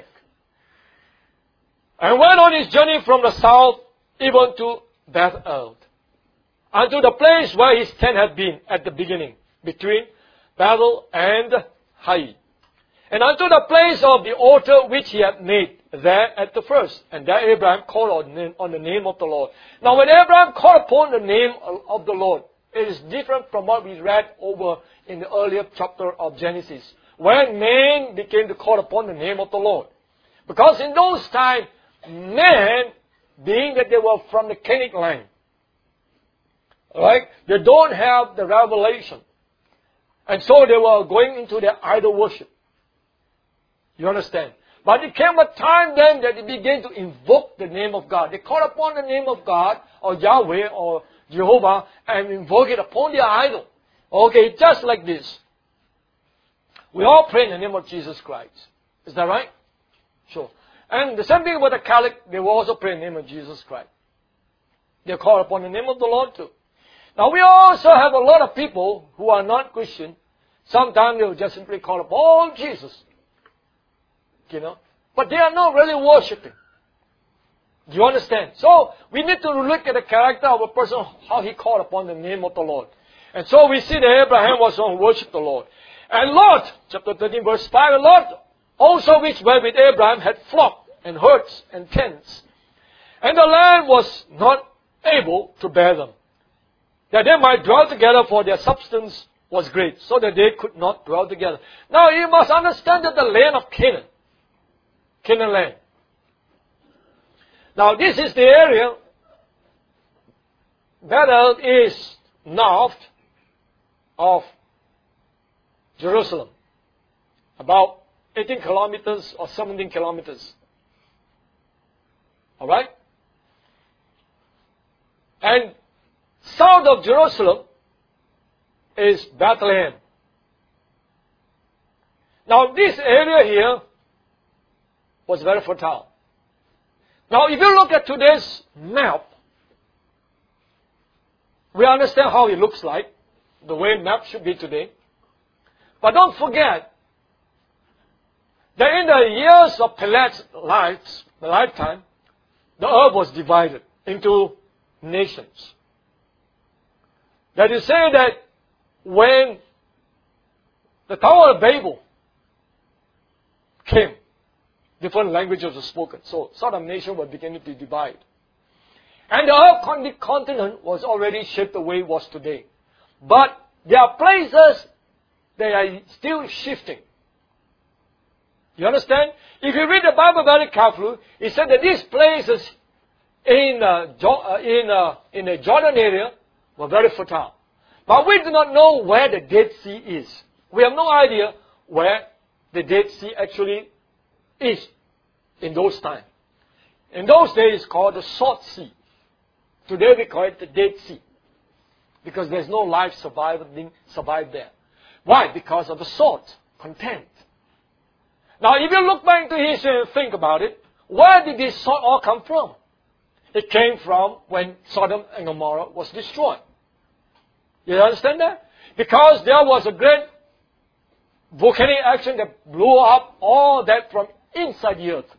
And went on his journey from the south even to Bethel, unto the place where his tent had been at the beginning, between Bethel and Hai. And unto the place of the altar which he had made there at the first. And there Abraham called on, on the name of the Lord. Now when Abraham called upon the name of the Lord, it is different from what we read over in the earlier chapter of Genesis, when men became to call upon the name of the Lord. Because in those times, men, being that they were from the Canaanite land, right, they don't have the revelation. And so they were going into their idol worship. You understand? But it came a time then that they began to invoke the name of God. They called upon the name of God, or Yahweh, or Jehovah, and invoke it upon their idol. Okay, just like this. We all pray in the name of Jesus Christ. Is that right? Sure. And the same thing with the Catholic, they will also pray in the name of Jesus Christ. They call upon the name of the Lord too. Now we also have a lot of people who are not Christian. Sometimes they will just simply call upon Jesus. You know. But they are not really worshipping. Do you understand? So we need to look at the character of a person, how he called upon the name of the Lord. And so we see that Abraham was on worship the Lord. And Lot, chapter thirteen, verse five, Lot also which were with Abraham had flock and herds and tents. And the land was not able to bear them, that they might dwell together, for their substance was great, so that they could not dwell together. Now you must understand that the land of Canaan, Canaan land. Now this is the area that is north of Jerusalem, about eighteen kilometers or seventeen kilometers. Alright? And south of Jerusalem is Bethlehem. Now this area here was very fertile. Now if you look at today's map, we understand how it looks like, the way map should be today. But don't forget that in the years of Peleg's lives, lifetime, the earth was divided into nations. That is say that when the Tower of Babel came, different languages were spoken. So sort of nation were beginning to divide. And the earth continent was already shaped the way it was today. But there are places that are still shifting. You understand? If you read the Bible very carefully, it said that these places in uh, jo- uh, in uh, in the Jordan area were very fertile. But we do not know where the Dead Sea is. We have no idea where the Dead Sea actually is in those times. In those days, it's called the Salt Sea. Today we call it the Dead Sea. Because there's no life surviving, survive there. Why? Because of the salt content. Now, if you look back into history and think about it, where did this salt all come from? It came from when Sodom and Gomorrah was destroyed. You understand that? Because there was a great volcanic action that blew up all that from inside the earth.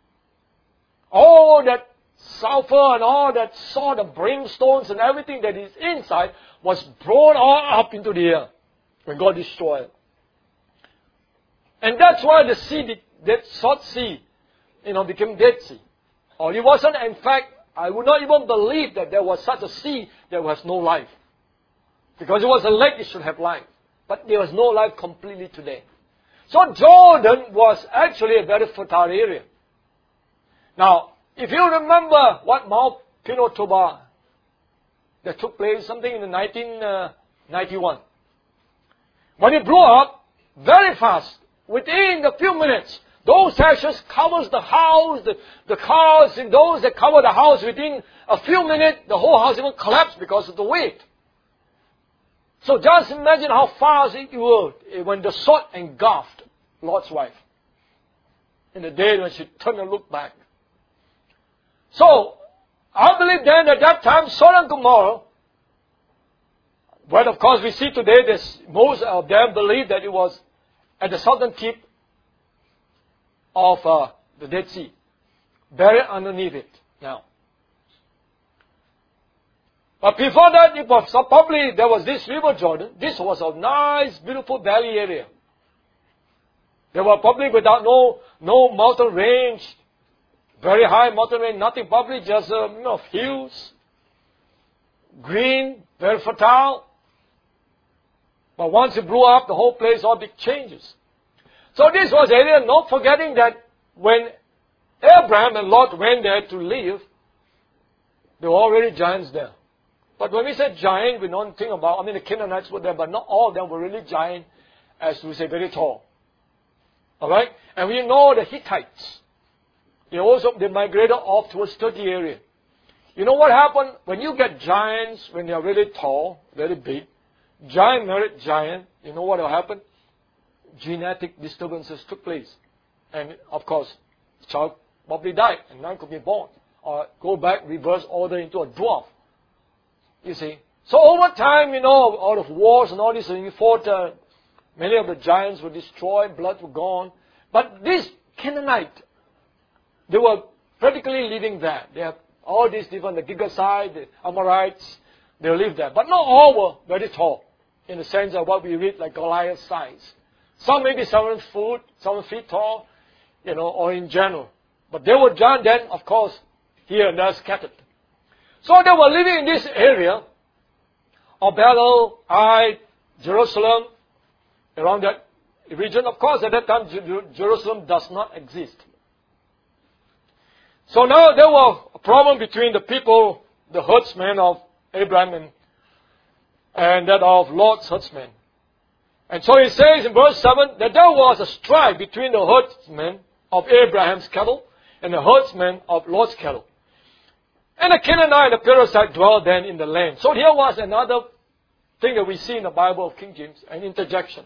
All that sulfur and all that sort of brimstones and everything that is inside was blown all up into the air when God destroyed it. And that's why the sea, that salt sea, you know, became Dead Sea. Or it wasn't, in fact, I would not even believe that there was such a sea that has no life. Because it was a lake, it should have life. But there was no life completely today. So Jordan was actually a very fertile area. Now, if you remember what Mount Pinatubo that took place something in the nineteen ninety-one. When it blew up, very fast, within a few minutes, those ashes covers the house, the, the cars, and those that cover the house within a few minutes, the whole house even collapsed because of the weight. So just imagine how fast it was when the salt engulfed Lot's wife. In the day when she turned and looked back. So, I believe then at that time, Sodom and Gomorrah, but of course we see today that most of them believe that it was at the southern tip of uh, the Dead Sea, buried underneath it now. But before that, it was so probably there was this river Jordan. This was a nice, beautiful valley area. They were probably without no no mountain range, very high mountain range, nothing, probably just uh, you know hills, green, very fertile. But once it blew up, the whole place all big changes. So this was area, not forgetting that when Abraham and Lot went there to live, there were already giants there. But when we say giant, we don't think about, I mean the Canaanites were there, but not all of them were really giant, as we say, very tall. Alright? And we know the Hittites. They also, they migrated off towards Turkey area. You know what happened? When you get giants, when they are really tall, very big, giant married giant, you know what will happen? Genetic disturbances took place. And of course, the child probably died and none could be born. Or go back, reverse order into a dwarf. You see. So over time, you know, all of wars and all this, and you fought, uh, many of the giants were destroyed, blood were gone. But this Canaanite, they were practically living there. They have all these different, the Gigasite, the Amorites, they lived there. But not all were very tall, in the sense of what we read like Goliath size. Some maybe seven foot, seven feet tall, you know, or in general. But they were giant then, of course, here and there scattered. So they were living in this area of Bethel, Ai, Jerusalem, around that region. Of course, at that time, Jerusalem does not exist. So now there was a problem between the people, the herdsmen of Abraham and, and that of Lot's herdsmen. And so he says in verse seven that there was a strife between the herdsmen of Abraham's cattle and the herdsmen of Lot's cattle. And the Canaanite and the Perizzite dwelled then in the land. So here was another thing that we see in the Bible of King James, an interjection.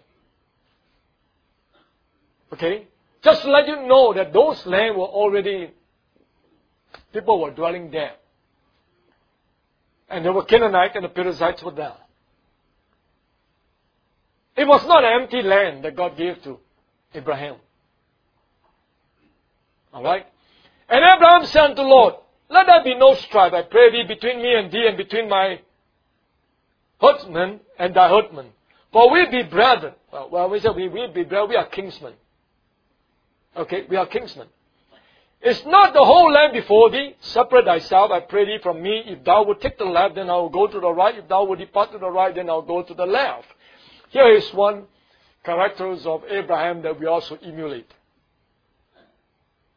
Okay? Just to let you know that those lands were already, people were dwelling there. And there were Canaanites and the Perizzites were there. It was not an empty land that God gave to Abraham. Alright? And Abraham said unto the Lord, let there be no strife, I pray thee, between me and thee and between my herdsmen and thy herdmen. For we be brethren. Well, well we say we, we be brethren, we are kinsmen. Okay, we are kinsmen. Is not the whole land before thee? Separate thyself, I pray thee, from me. If thou would take the left, then I will go to the right. If thou would depart to the right, then I will go to the left. Here is one characters of Abraham that we also emulate.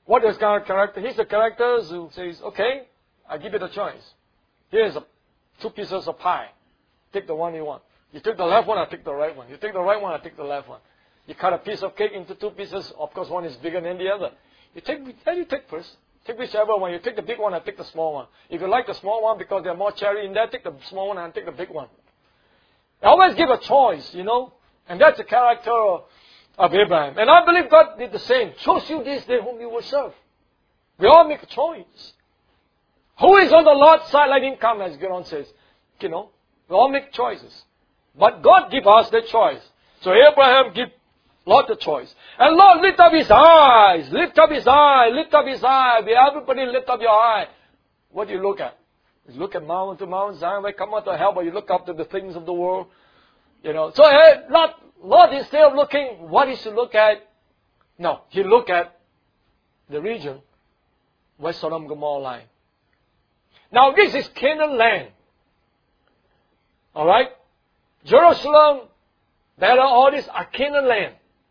What is kind of character? He's the character who says, okay, I give you the choice. Here's a, two pieces of pie. Take the one you want. You take the left one, I take the right one. You take the right one, I take the left one. You cut a piece of cake into two pieces. Of course, one is bigger than the other. You take, then you take first. Take whichever one. You take the big one, I take the small one. If you like the small one because there are more cherry in there, take the small one and take the big one. I always give a choice, you know. And that's the character of, of Abraham. And I believe God did the same. Choose you this day whom you will serve. We all make a choice. Who is on the Lord's side? Let him come, as Giron says. You know, we all make choices. But God give us the choice. So Abraham give Lot the choice. And Lord lift up his eyes. Lift up his eye. Lift up his eye. Everybody lift up your eye. What do you look at? You look at mountain to Mount Zion, where come out to hell, but you look up to the things of the world. You know. So hey, Lot, Lot instead of looking what he should look at, no, he look at the region where Sodom and Gomorrah lie. Now this is Canaan land. Alright? Jerusalem, Bethel, all this are Canaan land.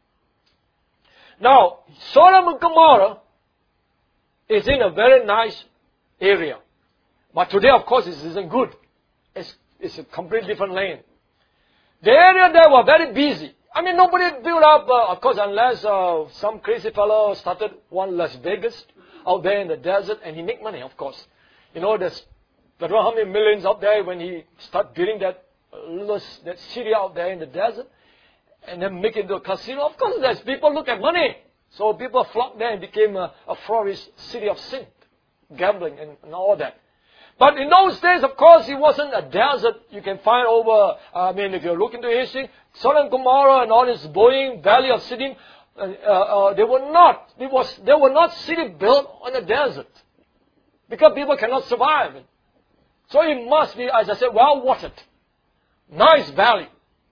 Now, Sodom and Gomorrah is in a very nice area. But today, of course, it isn't good. It's, it's a completely different land. The area there were very busy. I mean, nobody built up, uh, of course, unless uh, some crazy fellow started one Las Vegas out there in the desert, and he make money, of course. You know, there's, I don't know how many millions out there when he start building that, uh, that city out there in the desert. And then make it into a casino. Of course, there's people look at money. So people flocked there and became a, a flourish city of sin. Gambling and, and all that. But in those days, of course, it wasn't a desert. You can find over, I mean, if you look into history, Sodom and Gomorrah and all this Boeing, Valley of Siddim, uh, uh, they were not, it was, they were not city built on a desert. Because people cannot survive. So it must be, as I said, well watered. Nice valley.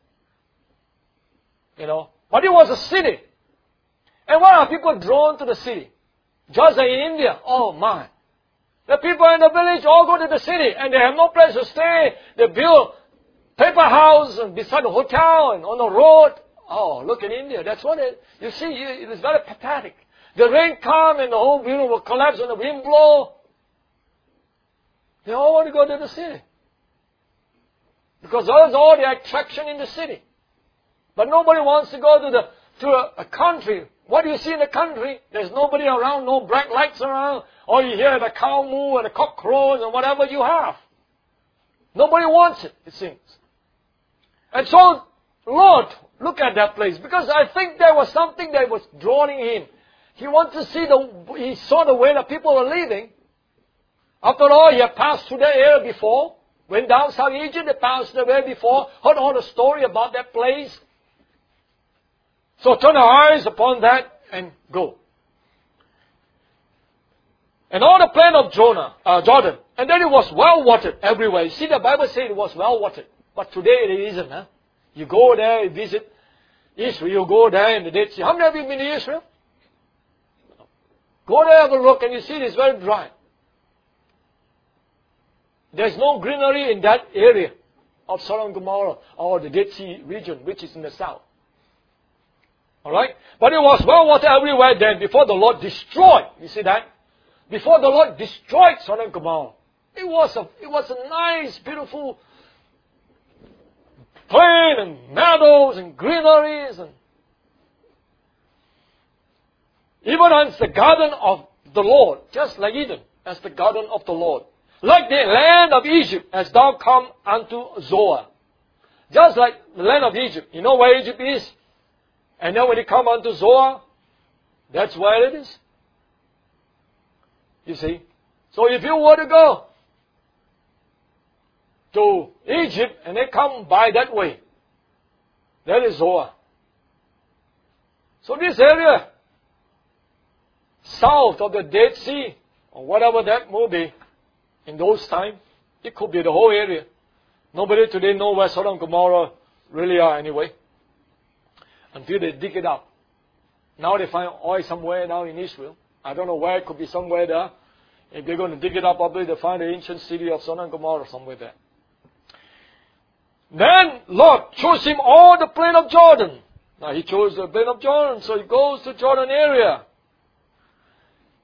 You know, but it was a city. And why are people drawn to the city? Just like in India, oh my. The people in the village all go to the city and they have no place to stay. They build paper house and beside the hotel and on the road. Oh, look in India, that's what it, you see, it is very pathetic. The rain come and the whole building will collapse when the wind blow. They all want to go to the city. Because there's all the attraction in the city. But nobody wants to go to the to a, a country. What do you see in the country? There's nobody around, no bright lights around. All you hear the cow moo and the cock crows and whatever you have. Nobody wants it, it seems. And so, Lord, look at that place. Because I think there was something that was drawing him. He wanted to see the, he saw the way the people were living. After all, he had passed through that area before. Went down south Egypt, they passed the way before. Heard all the story about that place. So turn our eyes upon that and go. And all the plain of Jonah, uh, Jordan. And then it was well watered everywhere. You see, the Bible says it was well watered. But today it isn't. Huh? You go there, you visit Israel, you go there in the Dead Sea. How many of you been to Israel? Go there, have a look, and you see it's very dry. There's no greenery in that area of Sodom and Gomorrah or the Dead Sea region, which is in the south. Alright? But it was well watered everywhere then before the Lord destroyed. You see that? Before the Lord destroyed Sodom and Gomorrah. It was a, it was a nice, beautiful plain and meadows and greeneries and even as the garden of the Lord, just like Eden, as the garden of the Lord. Like the land of Egypt, as thou come unto Zoar. Just like the land of Egypt. You know where Egypt is? And then when you come unto Zoar, that's where it is. You see? So if you were to go to Egypt and they come by that way, that is Zoar. So this area, south of the Dead Sea, or whatever that may be, in those times, it could be the whole area. Nobody today knows where Sodom and Gomorrah really are anyway. Until they dig it up. Now they find oil somewhere now in Israel. I don't know where, it could be somewhere there. If they're going to dig it up, probably they'll find the ancient city of Sodom and Gomorrah somewhere there. Then Lord chose him all the plain of Jordan. Now he chose the plain of Jordan, so he goes to Jordan area.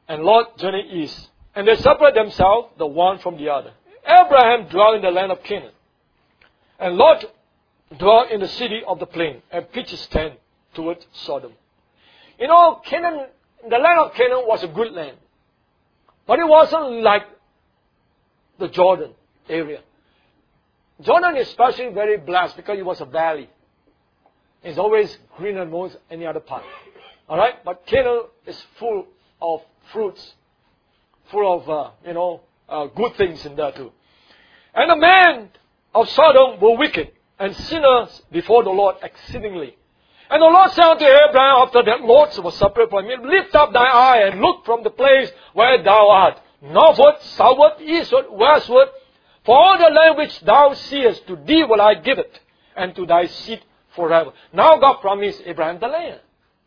and Lot journeyed east. And they separated themselves, the one from the other. Abraham dwelt in the land of Canaan. And Lot dwelt in the city of the plain and pitched his tent towards Sodom. You know, Canaan, the land of Canaan was a good land. But it wasn't like the Jordan area. Jordan is especially very blessed because it was a valley. It's always greener than most any other part. Alright? But Canaan is full of fruits. Full of, uh, you know, uh, good things in there too. And the men of Sodom were wicked and sinners before the Lord exceedingly. And the Lord said unto Abraham after that Lot was separated from him, lift up thy eye and look from the place where thou art, northward, southward, eastward, westward, for all the land which thou seest, to thee will I give it, and to thy seed forever. Now God promised Abraham the land.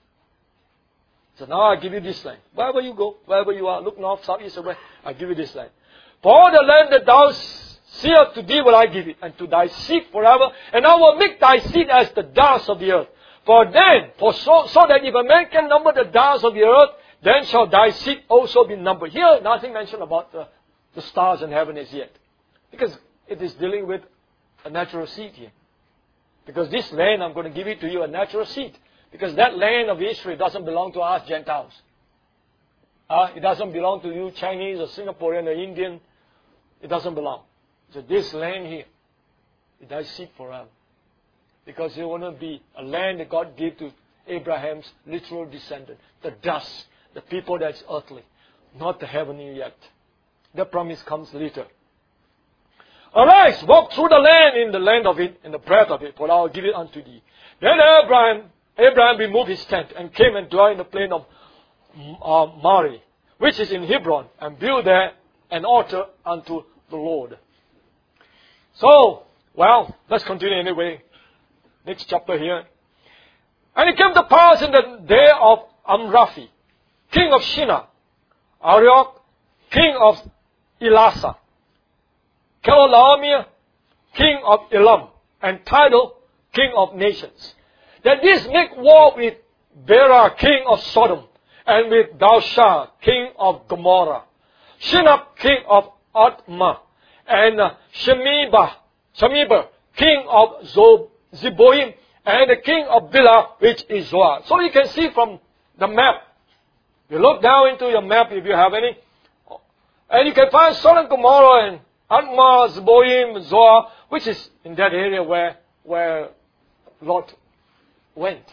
So now I give you this land. Wherever you go, wherever you are, look north, south, east, or west, I give you this land. For all the land that thou seest, to thee will I give it, and to thy seed forever, and I will make thy seed as the dust of the earth. For then, for so, so that if a man can number the dust of the earth, then shall thy seed also be numbered. Here, nothing mentioned about the, the stars in heaven as yet. Because it is dealing with a natural seed here. Because this land, I'm going to give it to you, a natural seed. Because that land of Israel doesn't belong to us Gentiles. Uh, it doesn't belong to you Chinese or Singaporean or Indian. It doesn't belong. So this land here, it thy seed forever. Because it will be a land that God gave to Abraham's literal descendant. The dust, the people that's earthly, not the heavenly yet. The promise comes later. Arise, walk through the land in the land of it, in the breadth of it, for I will give it unto thee. Then Abraham, Abraham removed his tent and came and dwelt in the plain of uh, Mamre, which is in Hebron, and built there an altar unto the Lord. So, well, let's continue anyway. Next chapter here. And it came to pass in the day of Amraphel, king of Shinar, Arioch, king of Elasa, Chedorlaomer, king of Elam, and Tidal, king of nations, that these make war with Bera, king of Sodom, and with Belshazzar, king of Gomorrah, Shinar, king of Admah, and uh, Shemibah, Shemibah, king of Zob, Zeboim, and the king of Bela, which is Zoar. So you can see from the map. You look down into your map if you have any. And you can find Sodom, Gomorrah, and Admah, Zeboim, Zoar, which is in that area where, where Lot went.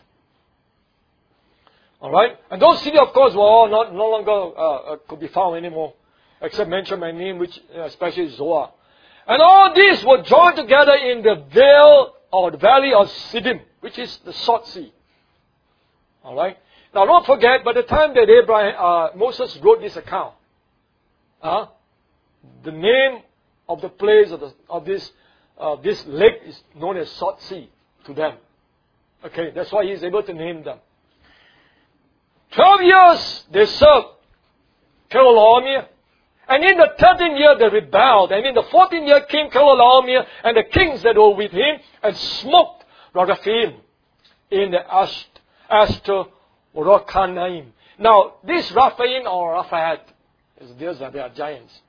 Alright? And those cities, of course, were all not, no longer uh, could be found anymore. Except mention my name, which uh, especially Zoar. And all these were joined together in the vale or the valley of Siddim, which is the Salt Sea. Alright? Now don't forget, by the time that Abraham, uh, Moses wrote this account, uh, the name of the place of, the, of this, uh, this lake is known as Salt Sea to them. Okay, that's why he's able to name them. Twelve years they served Chedorlaomer. And in the thirteenth year they rebelled. And in the fourteenth year came Chedorlaomer and the kings that were with him and smoked Rephaim in the Ashtarothanaim. Now, this Rephaim or Raphael, these are their giants.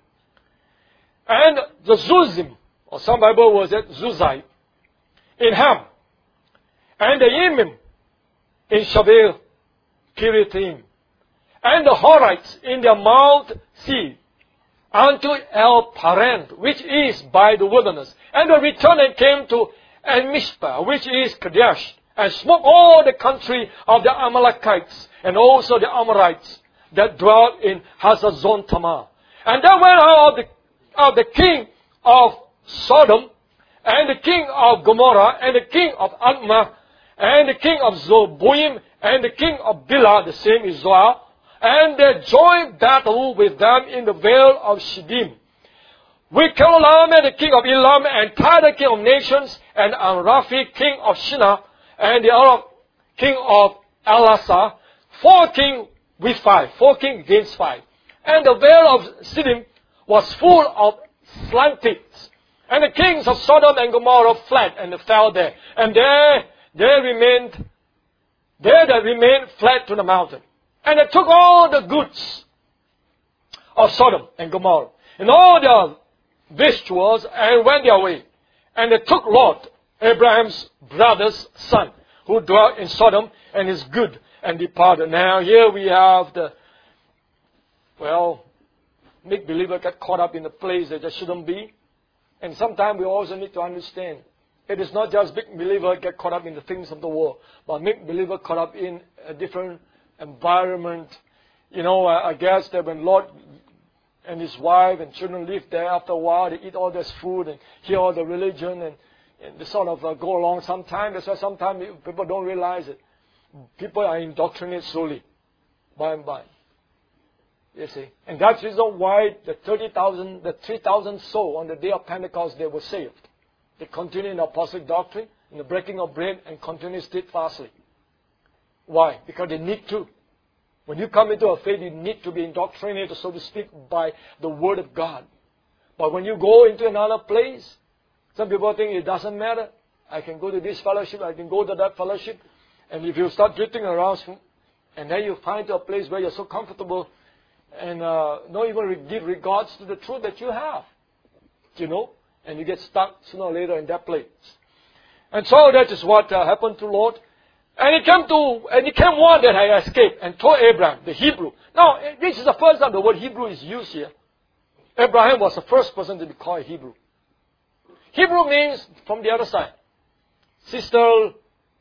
And the Zuzim, or some Bible was it Zuzai, in Ham. And the Yemim in Shaveh Kiriatim. And the Horites in the Mount Sea, unto El Paran, which is by the wilderness. And they returned and came to En-Mishpah, which is Kadesh, and smote all the country of the Amalekites, and also the Amorites that dwelt in Hazazon Tamar. And there went out the, of the king of Sodom, and the king of Gomorrah, and the king of Admah, and the king of Zeboim, and the king of Bela, the same is Zoar, and they joined battle with them in the vale of Shiddim, with Chedorlaomer, the king of Elam, and Tidal, king of nations, and Amraphel, king of Shinar, and the other king of Elasa, four king with five, four king against five. And the vale of Siddim was full of slantids. And the kings of Sodom and Gomorrah fled and fell there. And there they remained, there they remained fled to the mountain. And they took all the goods of Sodom and Gomorrah, and all their victuals, and went their way. And they took Lot, Abraham's brother's son, who dwelt in Sodom, and his good, and departed. Now here we have the, well, make-believer get caught up in a place that they shouldn't be. And sometimes we also need to understand, it is not just make-believer get caught up in the things of the world, but make-believer caught up in a different environment. You know, I, I guess that when Lot and his wife and children live there, after a while they eat all this food and hear all the religion, and, and they sort of uh, go along sometimes. That's why sometimes people don't realize it. People are indoctrinated slowly, by and by. You see. And that's the reason why the thirty thousand, the three thousand souls on the day of Pentecost, they were saved. They continue in the apostolic doctrine, in the breaking of bread, and continue steadfastly. Why? Because they need to. When you come into a faith, you need to be indoctrinated, so to speak, by the Word of God. But when you go into another place, some people think it doesn't matter. I can go to this fellowship, I can go to that fellowship. And if you start drifting around, and then you find a place where you're so comfortable, and uh, not even give regards to the truth that you have, you know, and you get stuck sooner or later in that place. And so that is what uh, happened to Lot. And he came to, and he came one that had escaped and told Abraham, the Hebrew. Now, this is the first time the word Hebrew is used here. Abraham was the first person to be called Hebrew. Hebrew means from the other side. Sister,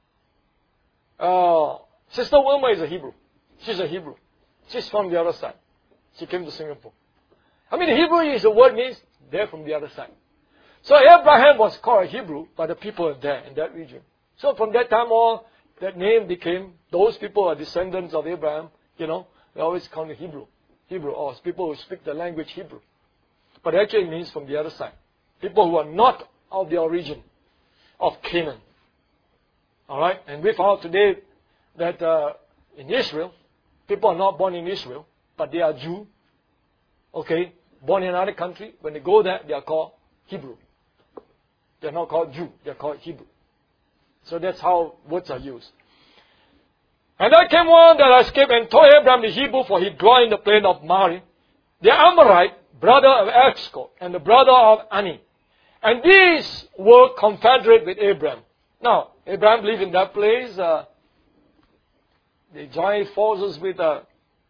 uh, Sister Wilma is a Hebrew. She's a Hebrew. She's from the other side. She came to Singapore. I mean, Hebrew is the word means they're from the other side. So Abraham was called a Hebrew by the people there in that region. So from that time on, that name became, those people are descendants of Abraham, you know, they always call it Hebrew. Hebrew, or people who speak the language Hebrew. But actually it means from the other side. People who are not of the origin of Canaan. Alright? And we found today that uh, in Israel, people are not born in Israel, but they are Jew. Okay? Born in another country. When they go there, they are called Hebrew. They are not called Jew. They are called Hebrew. So that's how words are used. And there came one that escaped and told Abraham the Hebrew, for he dwelt in the plain of Mamre, the Amorite, brother of Eshcol, and the brother of Ani. And these were confederate with Abraham. Now, Abraham lived in that place. Uh, they joined forces with a,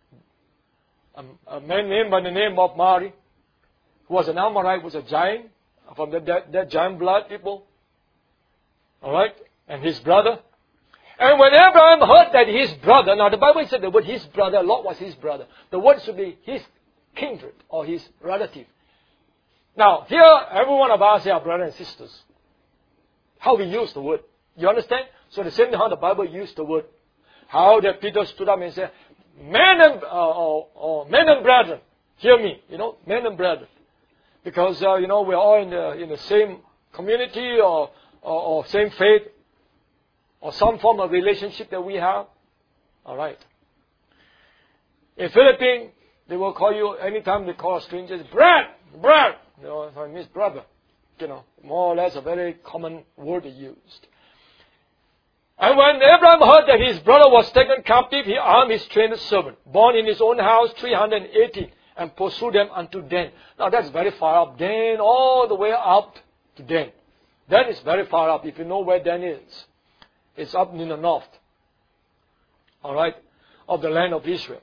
a, a man named by the name of Mamre, who was an Amorite, was a giant, from the, that, that giant blood people. Alright? And his brother. And when Abraham heard that his brother, now the Bible said the word his brother, Lot was his brother. The word should be his kindred or his relative. Now, here, every one of us are brothers and sisters. How we use the word. You understand? So the same how the Bible used the word. How that Peter stood up and said, men and, uh, or, or men and brethren, hear me. You know, men and brethren. Because, uh, you know, we're all in the, in the same community or, or, or same faith. Or some form of relationship that we have. Alright. In Philippines, they will call you, anytime they call strangers, Brad! Brad! You know, so it means brother. You know, more or less a very common word used. And when Abraham heard that his brother was taken captive, he armed his trained servant, born in his own house, three hundred eighty, and pursued them unto Dan. Now that's very far up. Dan, all the way up to Dan. Dan is very far up, if you know where Dan is. It's up in the north, all right, of the land of Israel.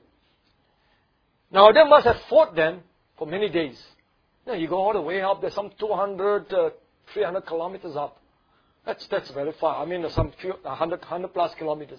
Now, they must have fought them for many days. Now, you go all the way up, there's some two hundred, uh, three hundred kilometers up. That's, that's very far. I mean, there's some few, one hundred, one hundred plus kilometers.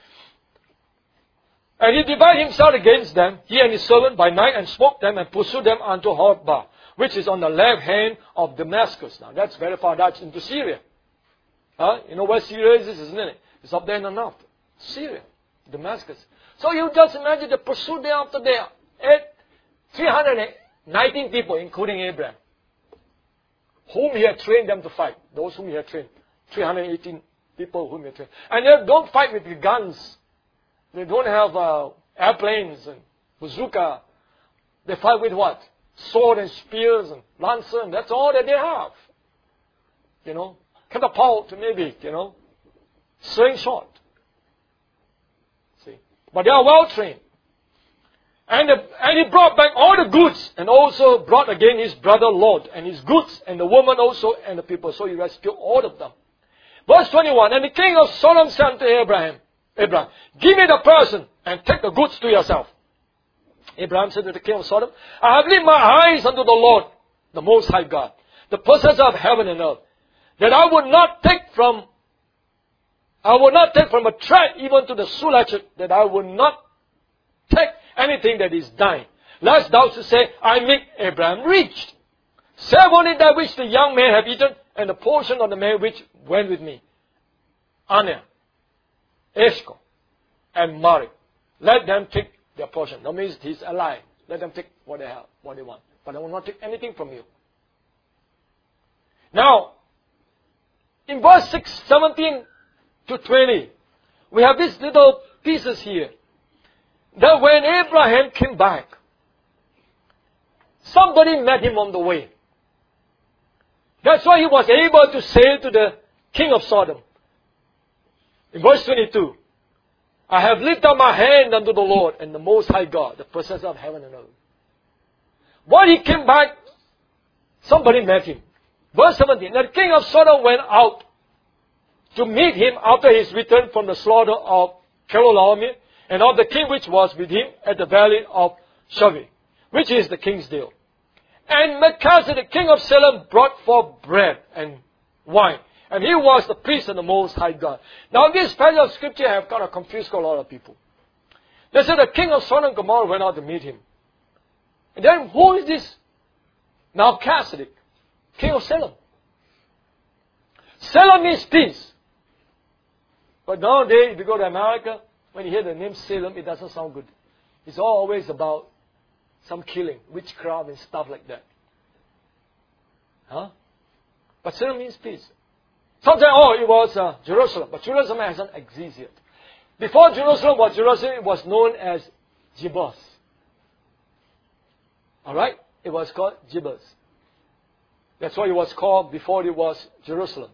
And he divided himself against them, he and his servant, by night, and smote them and pursued them unto Horba, which is on the left hand of Damascus. Now, that's very far. That's into Syria. Huh? You know where Syria is, isn't it? It's up there in the north. Syria, Damascus. So you just imagine the pursuit there after there. three hundred nineteen people, including Abraham, whom he had trained them to fight. Those whom he had trained. three hundred eighteen people whom he had trained. And they don't fight with guns. They don't have uh, airplanes and bazooka. They fight with what? Sword and spears and lancer, and that's all that they have. You know? Catapult, maybe, you know, slingshot. See, but they are well trained. And, the, and he brought back all the goods, and also brought again his brother Lot, and his goods, and the woman also, and the people. So he rescued all of them. Verse twenty-one, and the king of Sodom said to Abraham, Abraham, give me the person, and take the goods to yourself. Abraham said to the king of Sodom, I have lifted my eyes unto the Lord, the Most High God, the possessor of heaven and earth, that I would not take from, I would not take from a thread even to the sulachet, that I would not take anything that is thine. Lest thou should say, I make Abraham rich. Save only that which the young man have eaten, and the portion of the man which went with me. Aner, Eshcol, and Mamre. Let them take their portion. That means he's alive. Let them take what they have, what they want. But I will not take anything from you. Now, in verse six, seventeen to twenty, we have these little pieces here. That when Abraham came back, somebody met him on the way. That's why he was able to say to the king of Sodom, in verse twenty-two, I have lifted up my hand unto the Lord and the Most High God, the possessor of heaven and earth. When he came back, somebody met him. Verse seventeen, the king of Sodom went out to meet him after his return from the slaughter of Kedorlaomer, and of the king which was with him at the valley of Shaveh, which is the king's deal. And Melchizedek, king of Salem, brought forth bread and wine. And he was the priest of the Most High God. Now this passage of scripture have kind of confused a lot of people. They said the king of Sodom and Gomorrah went out to meet him. And then who is this Melchizedek, king of Salem? Salem means peace. But nowadays, if you go to America, when you hear the name Salem, it doesn't sound good. It's always about some killing, witchcraft and stuff like that. Huh? But Salem means peace. Some say, oh, it was uh, Jerusalem. But Jerusalem hasn't existed yet. Before Jerusalem was Jerusalem, it was known as Jebus. Alright? It was called Jebus. That's what it was called before it was Jerusalem.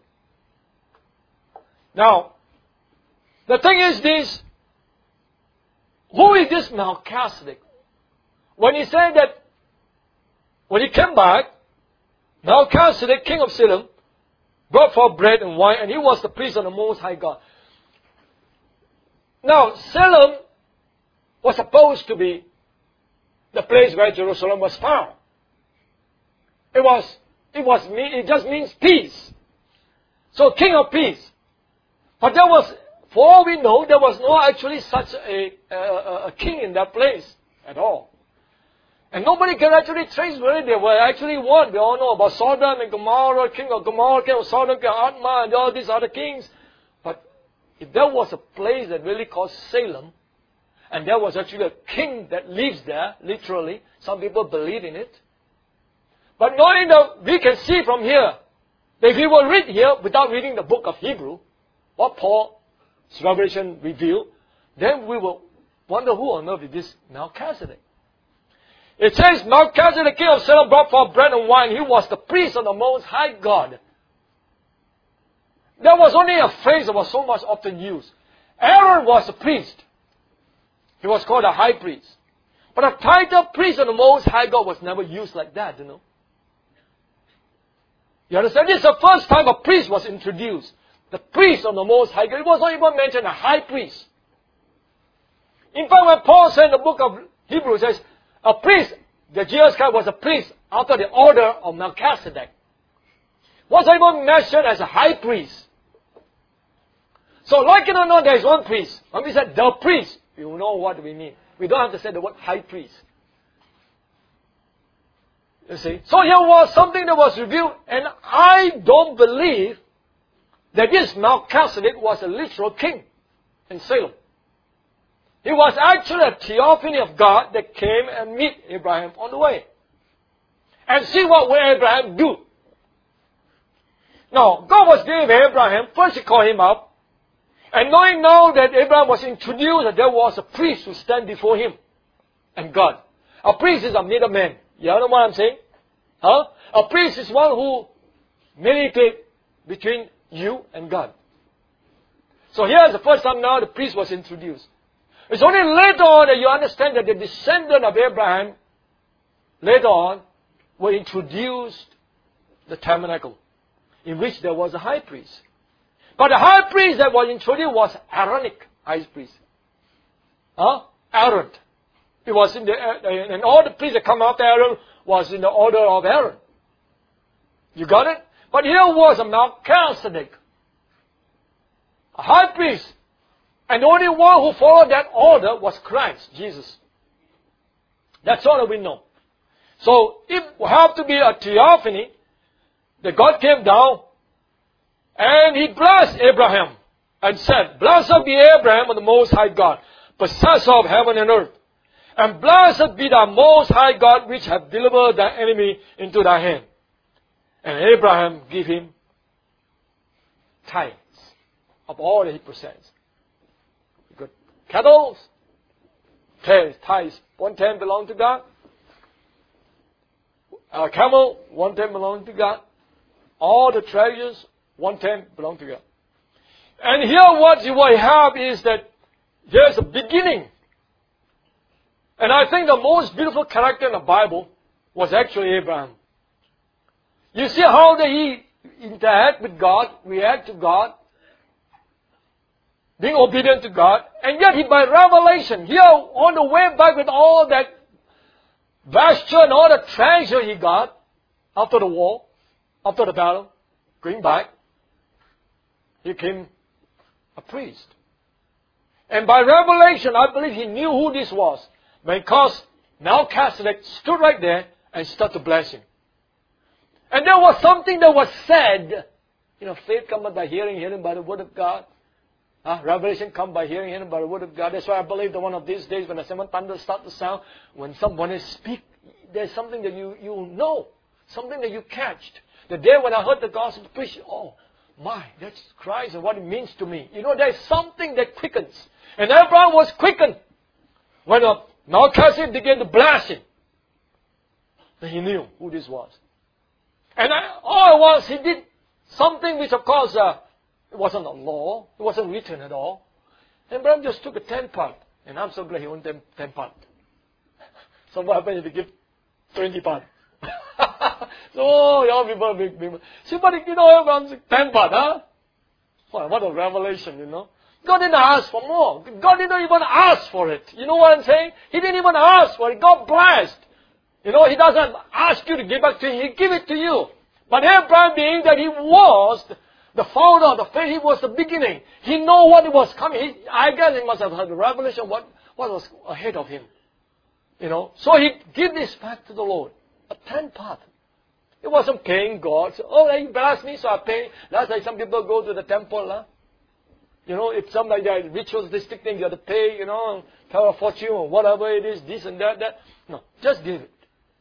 Now, the thing is this. Who is this Melchizedek? When he said that, when he came back, Melchizedek, king of Salem, brought forth bread and wine, and he was the priest of the Most High God. Now, Salem was supposed to be the place where Jerusalem was found. It was, it was, it just means peace. So, king of peace. But there was, for all we know, there was no actually such a, a, a king in that place at all. And nobody can actually trace where they were actually what. We all know about Sodom and Gomorrah, king of Gomorrah, king of Sodom, king of Admah, and all these other kings. But if there was a place that really called Salem, and there was actually a king that lives there, literally, some people believe in it. But knowing that we can see from here, that if we will read here without reading the book of Hebrew, what Paul's revelation revealed, then we will wonder who on earth is this Melchizedek. It says, Melchizedek, king of Salem, brought forth bread and wine. He was the priest of the Most High God. There was only a phrase that was so much often used. Aaron was a priest. He was called a high priest. But a title priest of the Most High God was never used like that, you know. You understand? This is the first time a priest was introduced. The priest of the Most High God. It was not even mentioned a high priest. In fact, when Paul said in the book of Hebrews, says, a priest, the Jesus Christ was a priest after the order of Melchizedek. Was even mentioned as a high priest. So like it or not, there is one priest. When we said the priest, you know what we mean. We don't have to say the word high priest. You see? So here was something that was revealed, and I don't believe that this Melchizedek was a literal king in Salem. He was actually a theophany of God that came and meet Abraham on the way. And see what will Abraham do. Now, God was giving Abraham, first He called him up, and knowing now that Abraham was introduced, that there was a priest who stand before him and God. A priest is a middleman. You know what I'm saying? Huh? A priest is one who mediates between you and God. So here is the first time now the priest was introduced. It's only later on that you understand that the descendant of Abraham, later on, were introduced the tabernacle, in which there was a high priest. But the high priest that was introduced was Aaronic high priest. Huh? Aaron. It was in the, and all the priests that come after Aaron was in the order of Aaron. You got it? But here was a Melchizedek, a high priest. And the only one who followed that order was Christ, Jesus. That's all that we know. So, if we have to be a theophany, that God came down, and He blessed Abraham, and said, Blessed be Abraham of the Most High God, possessor of heaven and earth. And blessed be the Most High God, which hath delivered thy enemy into thy hand. And Abraham gave him tithes of all that he possessed. He got cattle, tithes, one tenth belonged to God. A camel, one tenth belonged to God. All the treasures, one tenth belonged to God. And here what you will have is that there's a beginning. And I think the most beautiful character in the Bible was actually Abraham. You see how that he interact with God, react to God, being obedient to God, and yet he by revelation, here on the way back with all that vesture and all the treasure he got after the war, after the battle, going back, he became a priest. And by revelation, I believe he knew who this was, because Melchizedek stood right there and started to bless him. And there was something that was said. You know, faith comes by hearing, hearing by the word of God. Uh, revelation comes by hearing, hearing by the word of God. That's why I believe that one of these days when the seven thunders start to sound, when someone speaks, there's something that you, you know, something that you catched. The day when I heard the gospel preached, oh my, that's Christ and what it means to me. You know, there's something that quickens. And Abraham was quickened when uh, Melchizedek began to bless him. And he knew who this was. And I, all it was, he did something which, of course, uh, it wasn't a law. It wasn't written at all. And Abraham just took a ten part. And I'm so glad he won ten, ten part. So what happens if he give twenty part? So, oh, young people, big people. See, but you know, Abraham's ten part, huh? What, what a revelation, you know. God didn't ask for more. God didn't even ask for it. You know what I'm saying? He didn't even ask for it. God blessed. You know, He doesn't ask you to give back to Him. He give it to you. But Abraham, being that he was the founder of the faith, he was the beginning. He know what was coming. He, I guess he must have had the revelation what, what was ahead of him. You know, so he give this back to the Lord. A tenth part. It wasn't paying God. So, oh, He blessed me, so I pay. That's why some people go to the temple. Huh? You know, if some like that ritualistic thing, you have to pay, you know, tell a fortune or whatever it is, this and that, that. No, just give it.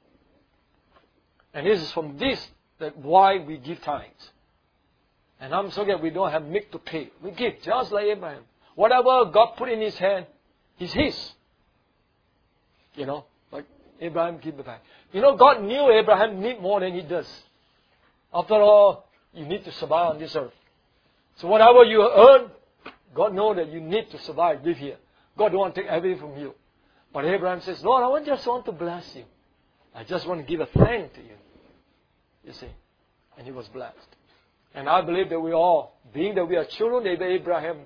And this is from this that why we give tithes. And I'm so glad we don't have milk to pay. We give just like Abraham. Whatever God put in his hand is His. You know, like Abraham give it back. You know, God knew Abraham need more than he does. After all, you need to survive on this earth. So whatever you earn, God knows that you need to survive, live here. God don't want to take everything from you. But Abraham says, Lord, I just want to bless you. I just want to give a thank to you. You see. And he was blessed. And I believe that we all, being that we are children of Abraham,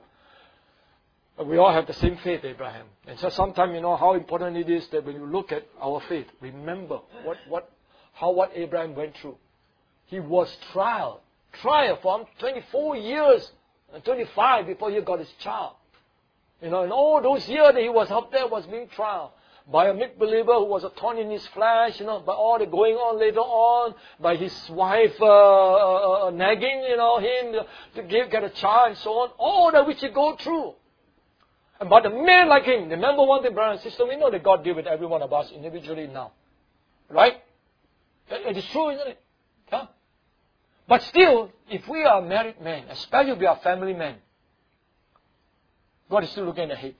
we all have the same faith, Abraham. And so sometimes you know how important it is that when you look at our faith, remember what, what, how what Abraham went through. He was trial. Trial for twenty-four years and twenty-five before he got his child. You know, and all those years that he was up there was being trial. By a misbeliever who was a thorn in his flesh, you know, by all the going on later on, by his wife uh, uh, nagging, you know, him to give, get a child and so on, all that which he go through. And but a man like him, remember one thing, brother and sister, we know that God deal with every one of us individually now. Right? It is true, isn't it? Yeah? But still, if we are married men, especially if we are family men, God is still looking ahead.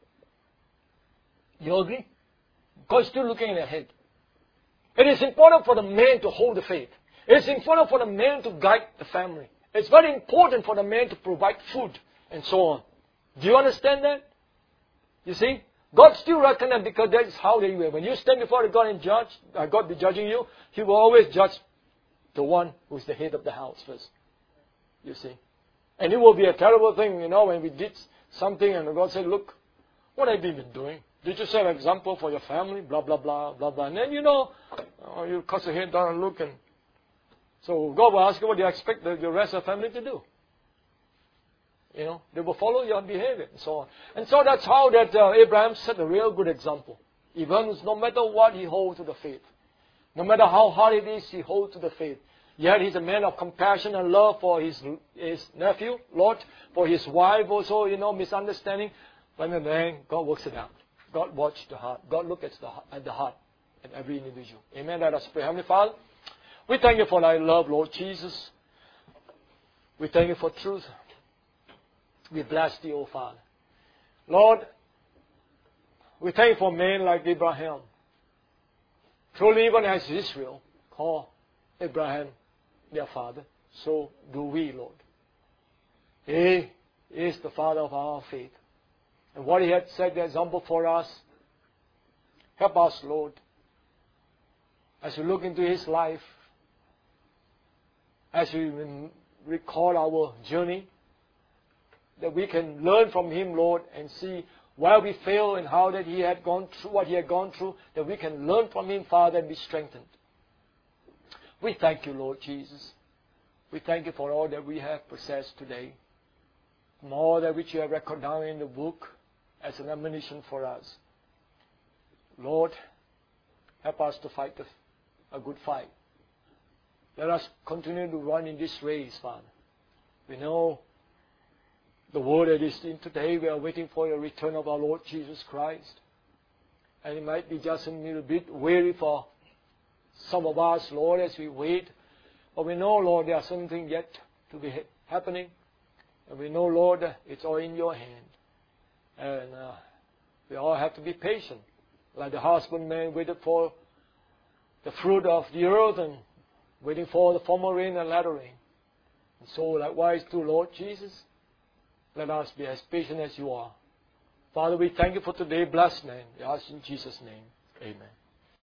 You agree? God is still looking ahead. It is important for the man to hold the faith. It is important for the man to guide the family. It's very important for the man to provide food and so on. Do you understand that? You see? God still reckons them because that is how they were. When you stand before God and judge, uh, God be judging you, He will always judge the one who is the head of the house first. You see? And it will be a terrible thing, you know, when we did something and God said, look, what have you been doing? Did you set an example for your family? Blah, blah, blah, blah, blah. And then, you know, uh, you cast your head down and look. And so God will ask you what you expect the, the rest of the family to do. You know, they will follow your behavior and so on. And so that's how that uh, Abraham set a real good example. Even no matter what, he holds to the faith. No matter how hard it is, he holds to the faith. Yet he's a man of compassion and love for his his nephew, Lot, for his wife also, you know, misunderstanding. But in the end, God works it out. God watches the heart. God looks at the, at the heart in every individual. Amen. Let us pray. Heavenly Father, we thank you for thy love, Lord Jesus. We thank you for truth. We bless thee, O Father. Lord, we thank you for men like Abraham. Truly, even as Israel called Abraham their father, so do we, Lord. He is the father of our faith. And what he had set the example for us, help us, Lord, as we look into his life, as we recall our journey, that we can learn from him, Lord, and see where we fail and how that he had gone through what he had gone through, that we can learn from him, Father, and be strengthened. We thank you, Lord Jesus. We thank you for all that we have possessed today, from all that which you have recorded down in the book as an admonition for us. Lord, help us to fight a good fight. Let us continue to run in this race, Father. We know the world that is in today, we are waiting for the return of our Lord Jesus Christ. And it might be just a little bit weary for some of us, Lord, as we wait. But we know, Lord, there are something yet to be happening. And we know, Lord, it's all in your hand. And uh, we all have to be patient. Like the husbandman waited for the fruit of the earth and waiting for the former rain and latter rain. And so likewise too, Lord Jesus, let us be as patient as you are. Father, we thank you for today. Bless name. We ask in Jesus' name. Amen.